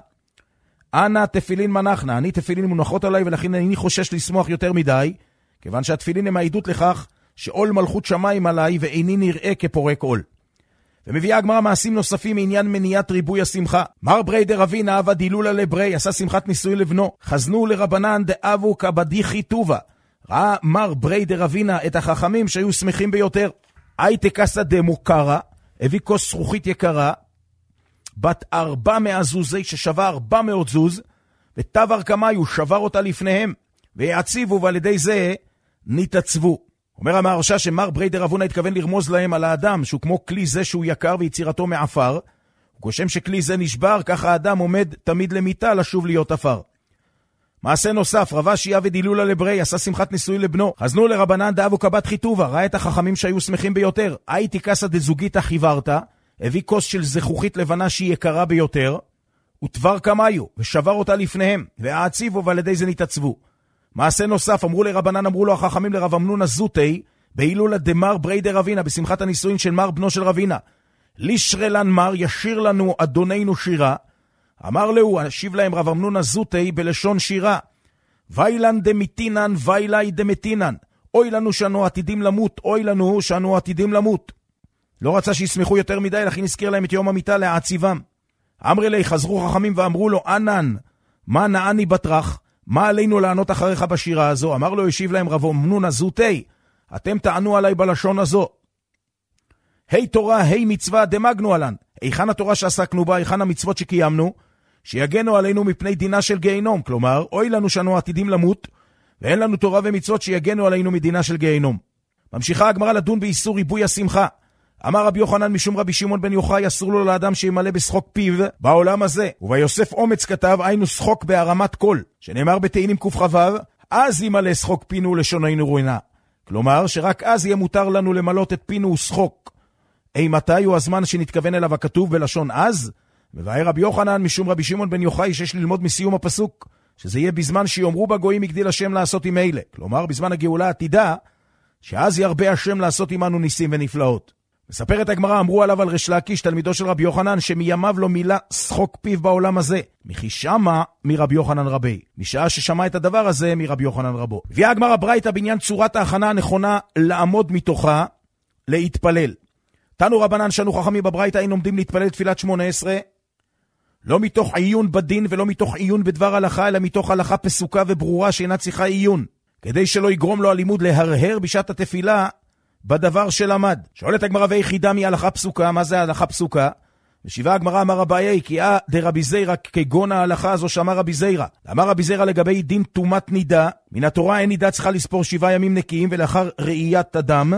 אנא תפילין מנחנה, אני תפילין מונחות עליי, ולכן אני חושש לשמוח יותר מדי, כיוון שהתפילין הם העדות לכך שעול מלכות שמיים עליי ואיני נראה כפורק עול. ומביאה הגמרא מעשים נוספים מעניין מניעת ריבוי השמחה. מר ברי דרבינה עבד הילולה לברי, עשה שמחת נישואין לבנו. חזנו לרבנן דאבו כבדיחי טובה. ראה מר ברי דרבינה את החכמים שהיו שמחים ביותר. הייתה קסה דמוקרה, הביא כוס זכוכית יקרה, בת 400 זוזי ששווה 400 זוז, ותבר קמיו שבר אותה לפניהם, ויעציבו ועל ידי זה נתעצבו. אומר המהרש"א שמר ברי דרבונה התכוון לרמוז להם על האדם שהוא כמו כלי זה שהוא יקר ויצירתו מעפר, וכשם שכלי זה נשבר, ככה האדם עומד תמיד למיטה לשוב להיות עפר. מעשה נוסף, רב אשי עבד הילולה לברי, עשה שמחת נישואין לבנו. חזנו לרבנן דאבו כבדיחי טובה, ראה את החכמים שהיו שמחים ביותר. הייתה קסה דזוגית חיוורתה, הביא כוס של זכוכית לבנה שהיא יקרה ביותר, ותבר קמיו, ושבר אותה לפניהם, והעציבו ועל ידי זה נתעצבו. מעשה נוסף, אמרו לרבנן, אמרו לו החכמים לרב אמנון הזוטי, בהילולה דמר ברי דרבינה, בשמחת הנישואין של מר בנו של רבינה. לישרלן מר, ישיר לנו אדוננו שירה. אמר לו, השיב להם רב אמנון הזוטי בלשון שירה, וילן דמיתינן, וילאי דמתינן. אוי לנו שאנו עתידים למות, אוי לנו שאנו עתידים למות. לא רצה שישמחו יותר מדי, לכן הזכיר להם את יום המיטה להעציבם. אמרי לי, חזרו חכמים ואמרו לו, ענן, מה נעני בטרח? מה עלינו לענות אחריך בשירה הזו? אמר לו, השיב להם רב אמנון הזוטי, אתם טענו עליי בלשון הזו. היי תורה, היי מצווה, דמגנו עלן. היכן התורה שעסקנו בה, היכן המצוות שקיימנו, שיגנו עלינו מפני דינה של גיהינום. כלומר, אוי לנו שאנו עתידים למות, ואין לנו תורה ומצוות שיגנו עלינו מדינה של גיהינום. ממשיכה הגמרא לדון באיסור ריבוי השמחה. אמר רבי יוחנן משום רבי שמעון בן יוחאי, אסור לו לאדם שימלא בשחוק פיו בעולם הזה. וביוסף אומץ כתב, היינו שחוק בהרמת קול, שנאמר בתהילים קכ"ו, אז ימלא שחוק פינו לשוננו רוינה. כלומר שרק אז יהיה מותר לנו למלות את פינו ושחוק. מתי הוא הזמן שנתכוון אליו הכתוב בלשון אז? מבאר רבי יוחנן משום רבי שמעון בן יוחאי שיש ללמוד מסיום הפסוק, שזה יהיה בזמן שיאמרו בגויים הגדיל השם לעשות עם אלה. כלומר בזמן הגאולה עתידה, שאז ירבה השם לעשות עמנו ניסים ונפלאות. מספרת הגמרא, אמרו עליו על ריש לקיש תלמידו של רבי יוחנן, שמיימיו לא מילה שחוק פיו בעולם הזה. מכי שמה מרבי יוחנן רבי, משעה ששמע את הדבר הזה מרבי יוחנן רבו. הביאה הגמרא ברייתא בעניין צורת ההכנה הנכונה לעמוד מתוכה להתפלל. תנו רבנן שנו חכמים בברייתא, היינו עומדים להתפלל תפילת 18, לא מתוך עיון בדין ולא מתוך עיון בדבר הלכה, אלא מתוך הלכה פסוקה וברורה שאינה צריכה עיון, כדי שלא יגרום לו הלימוד להרהר בשעת התפילה בדבר שלמד. שואלת הגמרא, ויחידה מהלכה פסוקה, מה זה הלכה פסוקה? משיבה הגמרא, אמר רביי, כי דרבי זירא כגון ההלכה הזו שאמר רבי זירא. אמר רבי זירא לגבי דין תומת נידה, מן התורה אין נידה צריכה לספור 7 ימים נקיים ולאחר ראיית אדם,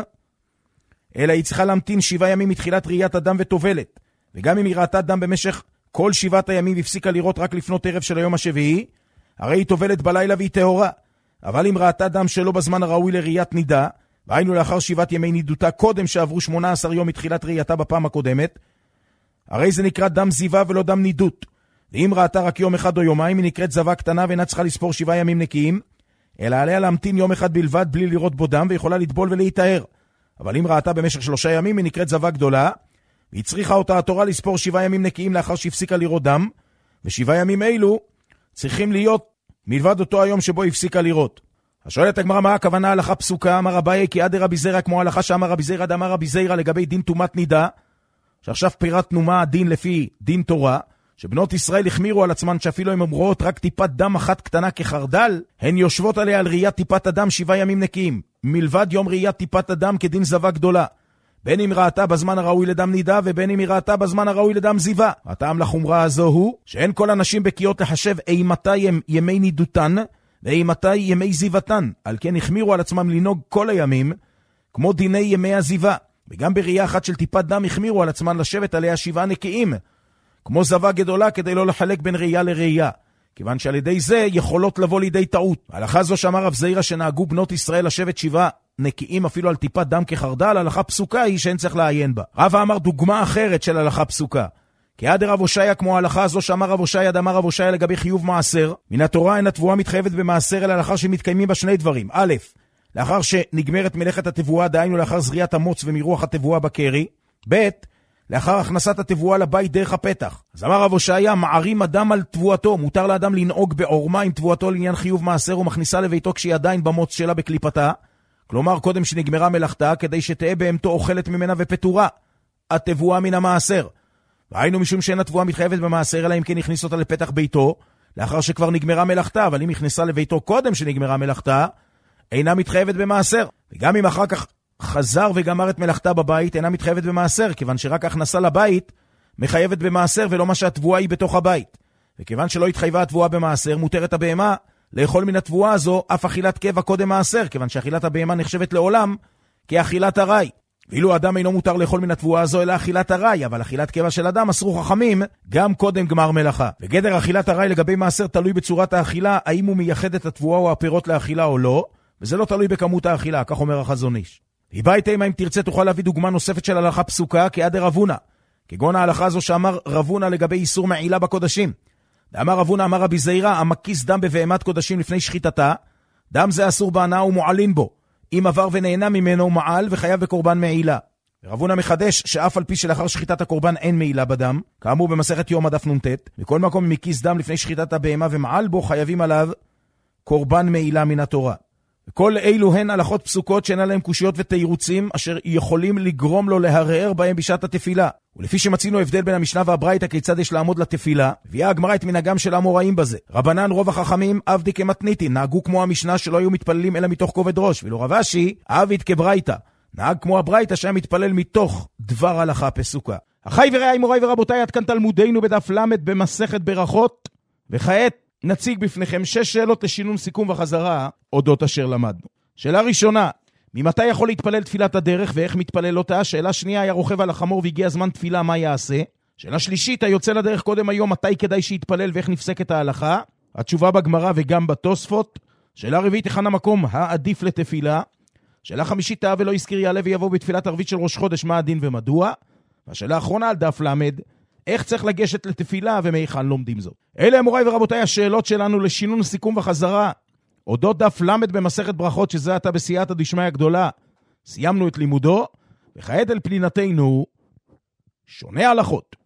אלא היא צריכה להמתין 7 ימים מתחילת ראיית אדם וטובלת. וגם אם היא ראתה דם במשך כל 7 הימים והפסיקה לראות רק לפנות ערב של היום השביעי, הרי היא טובלת בלילה והיא טהורה. אבל אם ראתה דם שלא בזמן הראוי לראיית נידה, והיינו לאחר 7 ימי נידותה קודם שעברו 18 יום מתחילת ראייתה בפעם הקודמת, הרי זה נקרא דם זיווה ולא דם נידות. ואם ראתה רק יום אחד או יומיים, היא נקראת זווה קטנה ואינה צריכה לספור 7 ימים נקיים, אלא עליה להמתין יום אחד בלבד בלי לראות בו דם, ויכולה לטבול ולהיטהר. אבל אם ראתה במשך 3 ימים, היא נקראת זווה גדולה, והיא צריכה אותה התורה לספור 7 ימים נקיים לאחר שהפסיקה לראות דם, ו7 ימים אלו צריכים להיות מלבד אותו היום שבו הפסיקה לראות. השואלת הגמרא, מה הכוונה הלכה פסוקה? אמר רביי, כי רבי זירא כמו ההלכה שאמר רבי זירא דאמר רבי זירא לגבי דין תומת נידה, שעכשיו פירטנו מה הדין לפי דין תורה, שבנות ישראל החמירו על עצמן שאפילו הן אומרות רק טיפת דם אחת קטנה כחרדל, הן יושבות עליה על ראיית טיפת הדם 7 ימים נקיים, מלבד יום ראיית טיפת הדם כדין זווה גדולה, בין אם ראתה בזמן הראוי לדם נידה ובין אם היא ראתה בזמן הראוי לדם זיווה. הטעם לחומרה הזו הוא שאין כל הנשים בקיאות לחשב אימתי הם ימי נידותן ואימתי ימי זיוותן, על כן החמירו על עצמם לנהוג כל הימים כמו דיני ימי הזיווה, וגם בראייה אחת של טיפת דם החמירו על עצמם לשבת עליה 7 נקיים, כמו זווה גדולה כדי לא לחלק בין ראייה לראייה, כיוון שעל ידי זה יכולות לבוא לידי טעות. ההלכה זו שאמר רב זעירא שנהגו בנות ישראל לשבת 7 נקיים אפילו על טיפת דם כחרדל, הלכה פסוקה היא שאין צריך לעיין בה. רבא אמר דוגמה אחרת של הלכה פסוקה. כי עד רב הושעיה כמו ההלכה הזו שאמר רב הושעיה דאמר רב הושעיה לגבי חיוב מעשר. מן התורה אין התבואה מתחייבת במעשר אלא לאחר שמתקיימים בה שני דברים. א', לאחר שנגמרת מלאכת התבואה, דהיינו לאחר זריעת המוץ ומרוח התבואה בקרי. ב', לאחר הכנסת התבואה לבית דרך הפתח. אז אמר רב הושעיה, מערים אדם על תבואתו, מותר לאדם לנהוג בעורמה עם תבואתו לעניין חיוב מעשר ומכניסה לביתו כשהיא עדיין במוץ שלה בקליפתה, כלומר קודם שנגמרה מלאכתה, כדי שתהיה בהמתו אוכלת ממנה ופטורה, התבואה מן המעשר. והיינו משום שאין התבואה מתחייבת במעשר, אלא אם כן הכניס אותה לפתח ביתו, לאחר שכבר נגמרה מלאכתה, אבל אם הכניסה לביתו קודם שנגמרה מלאכתה, אינה מתחייבת במעשר. וגם אם אחר כך חזר וגמר את מלאכתה בבית, אינה מתחייבת במעשר, כיוון שרק הכנסה לבית מחייבת במעשר, ולא מה שהתבואה היא בתוך הבית. וכיוון שלא התחייבה התבואה במעשר, מותרת הבהמה לאכול מן התבואה הזו אף אכילת קבע קודם מעשר, כיוון שאכילת הבהמה נחשבת לעולם כאכילת הרי. ואילו אדם אינו מותר לאכול מן התבואה הזו אלא אכילת הרי, אבל אכילת קבע של אדם אסרו חכמים גם קודם גמר מלאכה. וגדר אכילת הרי לגבי מעשר תלוי בצורת האכילה, האם הוא מייחד את התבואה או הפירות לאכילה או לא, וזה לא תלוי בכמות האכילה, כך אומר החזון איש. היבייתם, אם תרצה תוכל להביא דוגמה נוספת של הלכה פסוקה כעד רב הונא, כגון ההלכה הזו שאמר רב הונא לגבי איסור מעילה בקודשים. אמר רב הונא אמר רבי זעירא, המקיס דם בבהמת קודשים לפני שחיטתה, דם זה אסור בהנאה ומועלין בו, אם עבר ונהנה ממנו מעל וחייב בקורבן מעילה. רב הונא מחדש שאף על פי שלאחר שחיטת הקורבן אין מעילה בדם, כאמור במסכת יומא דף נ"ט, בכל מקום מקיס דם לפני שחיטת הבהמה ומעל בו חייבים עליו קורבן מעילה מן התורה. וכל אלו הן הלכות פסוקות שאין עליהם קושיות ותירוצים, אשר יכולים לגרום לו להרהר בהם בשעת התפילה. ולפי שמצינו הבדל בין המשנה והברייתא כיצד יש לעמוד לתפילה, הביאה הגמרא את מנהגם של האמוראים בזה. רבנן רוב החכמים עבדי כמתניתין, נהגו כמו המשנה שלא היו מתפללים אלא מתוך כובד ראש, ואילו רב אשי עביד כברייתא, נהג כמו הברייתא שהיה מתפלל מתוך דבר הלכה פסוקה. אחי ורעי מוריי ורבותיי, עד כאן תלמודנו בדף למד במסכת ברכות, וכעת נציג בפניכם 6 שאלות לשינון סיכום וחזרה אודות אשר למדנו. שאלה ראשונה, ממתי יכול להתפלל תפילת הדרך ואיך מתפלל אותה? שאלה שנייה, היה רוכב על החמור והגיע זמן תפילה, מה יעשה? שאלה שלישית, היוצא לדרך קודם היום, מתי כדאי שיתפלל ואיך נפסקת ההלכה? התשובה בגמרא וגם בתוספות. שאלה רביעית, היכן המקום העדיף לתפילה? שאלה חמישית, ולא יזכיר יעלה ויבוא בתפילת ערבית של ראש חודש, מה הדין ומדוע? והשאלה האחרונה על דף למד, איך צריך לגשת לתפילה ומהיכן לומדים זאת? אלה אמוריי ורבותיי השאלות שלנו לשינון סיכום וחזרה אודות דף למד במסכת ברכות, שזה עתה בסייעתא דשמיא הגדולה סיימנו את לימודו, וכעת אל פלינתנו שונה הלכות.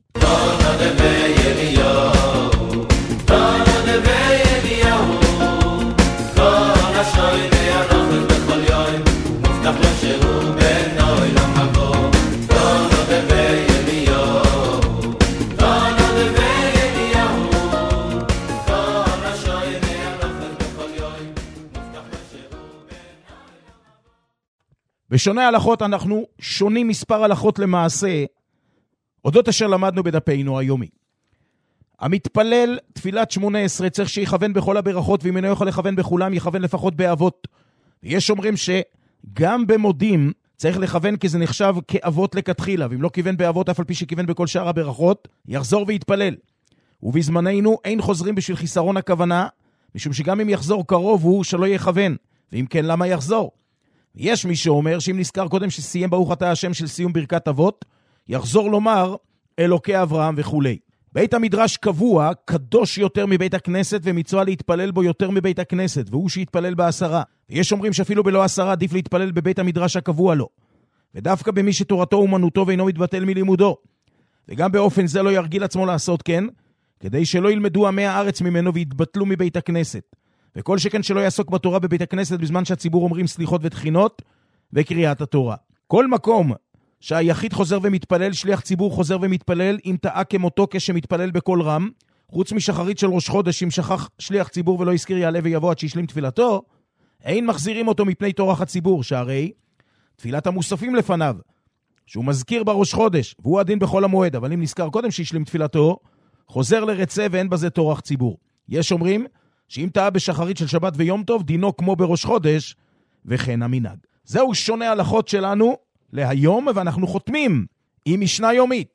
בשונה הלכות אנחנו שונים מספר הלכות למעשה, אודות אשר למדנו בדפנו היומי. המתפלל תפילת 18 צריך שיכוון בכל הברכות, ואם אינו יכול לכוון בכולם, יכוון לפחות באבות. ויש אומרים שגם במודים צריך לכוון כי זה נחשב כאבות לכתחילה, ואם לא כיוון באבות אף על פי שכיוון בכל שאר הברכות, יחזור ויתפלל. ובזמננו אין חוזרים בשביל חיסרון הכוונה, משום שגם אם יחזור קרוב הוא שלא יכוון, ואם כן למה יחזור? יש מי שאומר שאם נזכר קודם שסיים ברוך אתה השם של סיום ברכת אבות, יחזור לומר אלוקי אברהם וכו'. בית המדרש קבוע, קדוש יותר מבית הכנסת, ומצווה להתפלל בו יותר מבית הכנסת, והוא שיתפלל ב10. ויש אומרים שאפילו בלא 10 עדיף להתפלל בבית המדרש הקבוע לו. ודווקא במי שתורתו אומנותו ואינו מתבטל מלימודו. וגם באופן זה לא ירגיל עצמו לעשות כן, כדי שלא ילמדו עמי הארץ ממנו ויתבטלו מבית הכנסת. וכל שכן שלא יעסוק בתורה בבית הכנסת בזמן שהציבור אומרים סליחות ותחינות וקריאת התורה. כל מקום שהיחיד חוזר ומתפלל, שליח ציבור חוזר ומתפלל, אם טעה כמותו כשמתפלל בכל רם, חוץ משחרית של ראש חודש, אם שכח שליח ציבור ולא יזכיר יעלה ויבוא עד שישלים תפילתו, אין מחזירים אותו מפני תורך הציבור, שהרי תפילת המוספים לפניו, שהוא מזכיר בראש חודש, והוא הדין בכל המועד, אבל אם נזכר קודם שישלים תפילתו, חוזר לרצה ואין בזה תורך ציבור. יש אומרים שאם טעה בשחרית של שבת ויום טוב, דינו כמו בראש חודש, וכן המנהג. זהו שונה הלכות שלנו להיום, ואנחנו חותמים עם משנה יומית.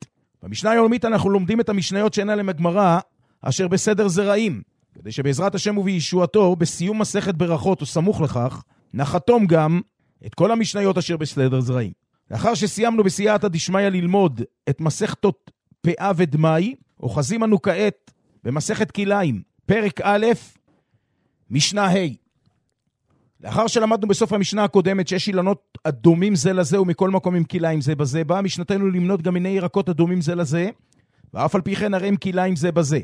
במשנה היומית אנחנו לומדים את המשניות שאין עליהם הגמרא, אשר בסדר זרעים, כדי שבעזרת השם ובישועתו, בסיום מסכת ברכות או סמוך לכך, נחתום גם את כל המשניות אשר בסדר זרעים. לאחר שסיימנו בסייעתא דשמיא ללמוד את מסכתות פאה ודמי, אוחזים אנו כעת במסכת כליים, פרק א', משנה ה'. לאחר שלמדנו בסוף המשנה הקודמת שיש אילנות הדומים זה לזה ומכל מקום עם כליים זה בזה, באה משנתנו למנות גם מיני ירקות הדומים זה לזה, ואף על פי כן הרי הם כליים זה בזה.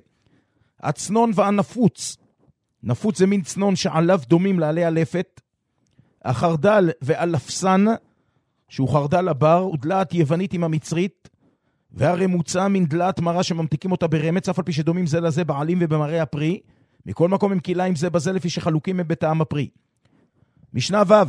הצנון והנפוץ, נפוץ זה מין צנון שעליו דומים לעלי הלפת, החרדל והלפסן, שהוא חרדל הבר, ודלעת יוונית עם המצרית, והרמוצה מן דלעת מרה שממתיקים אותה ברמץ, אף על פי שדומים זה לזה בעלים ובמראה הפרי, מכל מקום הם כליים זה בזה לפי שחלוקים הם בטעם הפרי. משנה ו',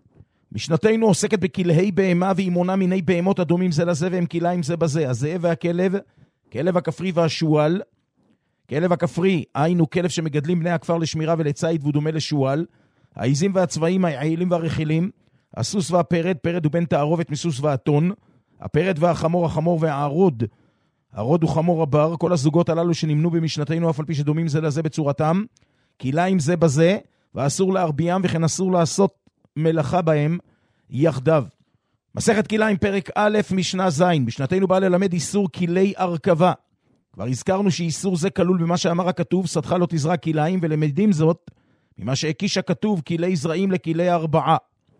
משנתנו עוסקת בכלהי בהמה ואימונה מיני בהמות הדומים זה לזה והם כליים זה בזה, הזאב והכלב, כלב הכפרי והשואל, כלב הכפרי, היינו כלב שמגדלים בני הכפר לשמירה ולצייד והוא דומה לשואל, העיזים והצבעים, העילים והרחילים, הסוס והפרד, פרד הוא בן תערובת מסוס והטון, הפרד והחמור, החמור והערוד, הערוד הוא חמור הבר, כל הזוגות הללו שנמנו במשנתנו אף על פי שדומים זה לזה בצורתם, כליים זה בזה, ואסור להרביעם וכן אסור לעשות מלאכה בהם יחדיו. מסכת כליים פרק א' משנה ז', בשנתנו בא ללמד איסור כלי הרכבה. כבר הזכרנו שאיסור זה כלול במה שאמר הכתוב, שדך לא תזרע כליים, ולמדים זאת ממה שהקיש הכתוב כלי זרעים לכלי ארבעה.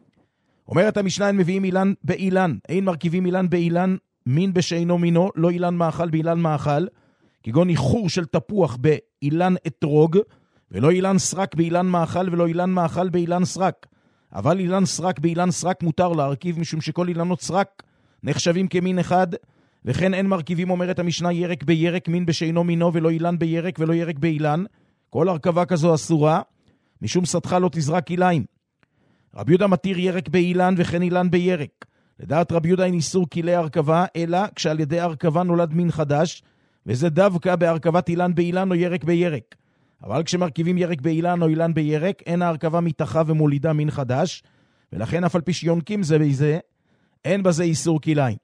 אומרת המשנה, אין מביאים אילן באילן, אין מרכיבים אילן באילן, מין בשאינו מינו, לא אילן מאכל באילן מאכל, כגון איחור של תפוח באילן אתרוג, ולא אילן סרק באילן מאכל, ולא אילן מאכל באילן סרק. אבל אילן סרק באילן סרק מותר להרכיב, משום שכל אילנות סרק נחשבים כמין אחד, וכן אין מרכיבים, אומרת המשנה, ירק בירק, מין בשאינו מינו, ולא אילן בירק, ולא ירק באילן. כל הרכבה כזו אסורה, משום שדך לא תזרע כליים. רבי יהודה מתיר ירק באילן וכן אילן בירק. לדעת רבי יהודה אין איסור כלי הרכבה, אלא כשעל ידי הרכבה נולד מין חדש, וזה דווקא בהרכבת אילן באילן או ירק בירק. אבל כשמרכיבים ירק באילן או אילן בירק, אין ההרכבה מתחה ומולידה מין חדש, ולכן אף על פי שיונקים זה בזה, אין בזה איסור כליים.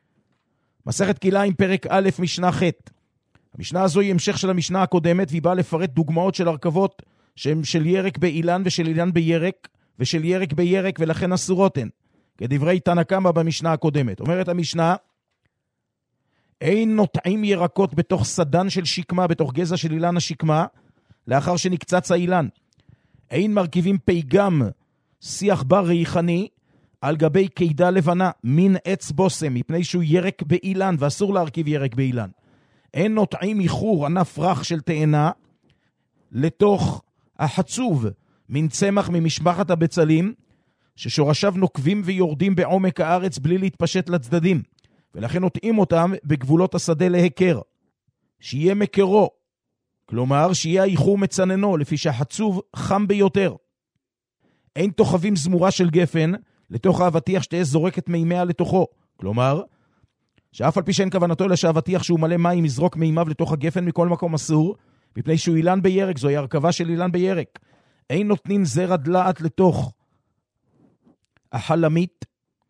מסכת כליים פרק א' משנה ח'. המשנה הזו היא המשך של המשנה הקודמת, והיא באה לפרט דוגמאות של הרכבות שהן של ירק באילן ושל אילן בירק, ושל ירק בירק, ולכן אסורות הן, כדברי תנא קמא במשנה הקודמת. אומרת המשנה, אין נוטעים ירקות בתוך סדן של שקמה, בתוך גזע של אילן השקמה, לאחר שנקצץ האילן. אין מרכיבים פיגם, שיח בר ריחני, על גבי קידה לבנה, מין עץ בוסם, מפני שהוא ירק באילן, ואסור להרכיב ירק באילן. אין נוטעים איחור, ענף רך של תאנה, לתוך החצוב, מן צמח ממשפחת הבצלים, ששורשיו נוקבים ויורדים בעומק הארץ בלי להתפשט לצדדים, ולכן נוטעים אותם בגבולות השדה להיקר, שיהיה מקרו, כלומר שיהיה האיחור מצננו, לפי שהחצוב חם ביותר. אין תוכבים זמורה של גפן, לתוך האבטיח שתהיה זורקת מימיה לתוכו, כלומר, שאף על פי שאין כוונתו אלא שהאבטיח שהוא מלא מים יזרוק מימיו לתוך הגפן מכל מקום אסור, מפני שהוא אילן בירק, זוהי הרכבה של אילן בירק. אין נותנים זרע דלעת לתוך החלמית,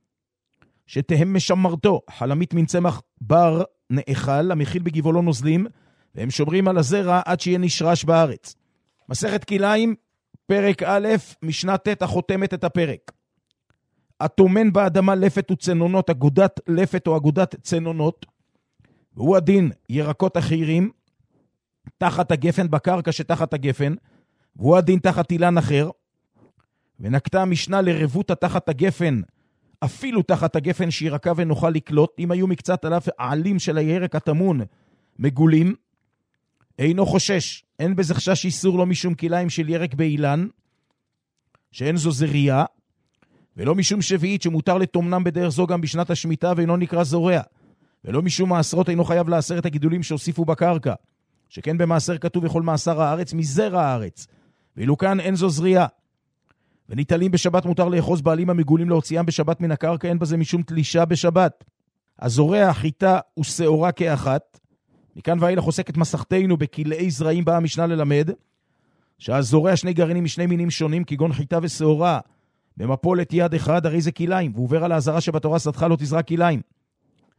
שתהם משמרתו. חלמית מן צמח בר נאכל, המכיל בגבעולו נוזלים, והם שומרים על הזרע עד שיהיה נשרש בארץ. מסכת כליים, פרק א', משנה ט' החותמת את הפרק. התומן באדמה לפת וצנונות, אגודת לפת או אגודת צנונות, והוא הדין ירקות אחרים, תחת הגפן בקרקע שתחת הגפן, והוא הדין תחת אילן אחר, ונקטה המשנה לרבותה תחת הגפן, אפילו תחת הגפן שירקה ונוכל לקלוט, אם היו מקצת עליו העלים של הירק התמון מגולים, אינו חושש, אין בזה חשש איסור לא משום כליים של ירק באילן, שאין זו זריעה, ולא משום שביעית שמותר לתומנם בדרך זו גם בשנת השמיטה ואינו נקרא זורע, ולא משום מעשרות אינו חייב לעשר את הגידולים שהוסיפו בקרקע, שכן במעשר כתוב וכל מעשר הארץ מזרע הארץ, ואילו כאן אין זו זריעה. וניטלים בשבת מותר לאחוז בעלים המגולים להוציאם בשבת מן הקרקע, אין בזה משום תלישה בשבת. הזורע, חיטה ושעורה כאחת. מכאן ואילך עוסקת מסכתנו בכלאי זרעים, באה המשנה ללמד, שהזורע שני גרעינים משני מינים שונים, כגון חיטה ושעורה, במפולת יד אחד, הרי זה כליים, ועובר על ההזרה שבתורה שדך לא תזרע כליים.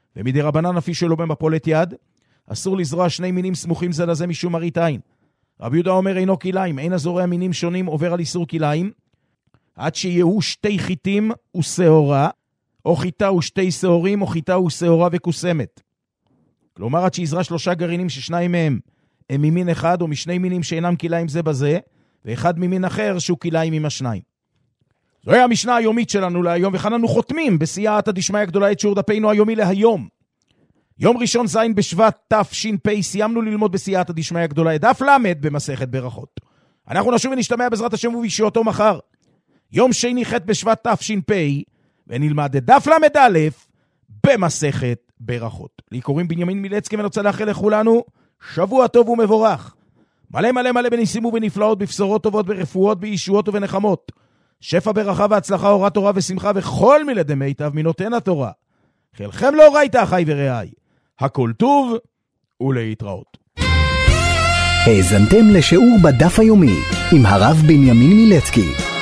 ומדי רבנן אפי שלא במפולת יד, אסור לזרוע שני מינים סמוכים זה לזה משום מראית עין. רבי יהודה אומר אינו כליים, אין הזורע מינים שונים עובר על איסור כליים, עד שיהיו שתי חיטים ושעורה, או חיטה ושתי שעורים, או חיטה ושעורה וכוסמת. כלומר, עד שיזרע 3 גרעינים ששניים מהם הם ממין אחד, או משני מינים שאינם כליים זה בזה, ואחד ממין אחר שהוא כליים עם השניים. זוהי המשנה היומית שלנו להיום, וכאן אנו חותמים בסייעתא דשמיא גדולה את שיעור דפינו היומי להיום. יום ראשון ז' בשבט תש"פ, סיימנו ללמוד בסייעתא דשמיא גדולה את דף למד במסכת ברכות. אנחנו נשוב ונשתמע בעזרת השם ובישועתו מחר. יום שני ח' בשבט תש"פ, ונלמד את דף למד א' במסכת ברכות. לי קוראים בנימין מילצקי, ואני רוצה לאחל לכולנו שבוע טוב ומבורך. מלא מלא מלא בניסים ובנפלאות, בבשורות טובות, ברפואות, בישועות ובנחמות. שפע ברכה והצלחה, אורת תורה ושמחה, וכל מילדי מיטב מנותן התורה. חלכם לא ראית אחי ורעי. הכל טוב ולהתראות. האזנתם לשיעור בדף היומי עם הרב בנימין מילצקי.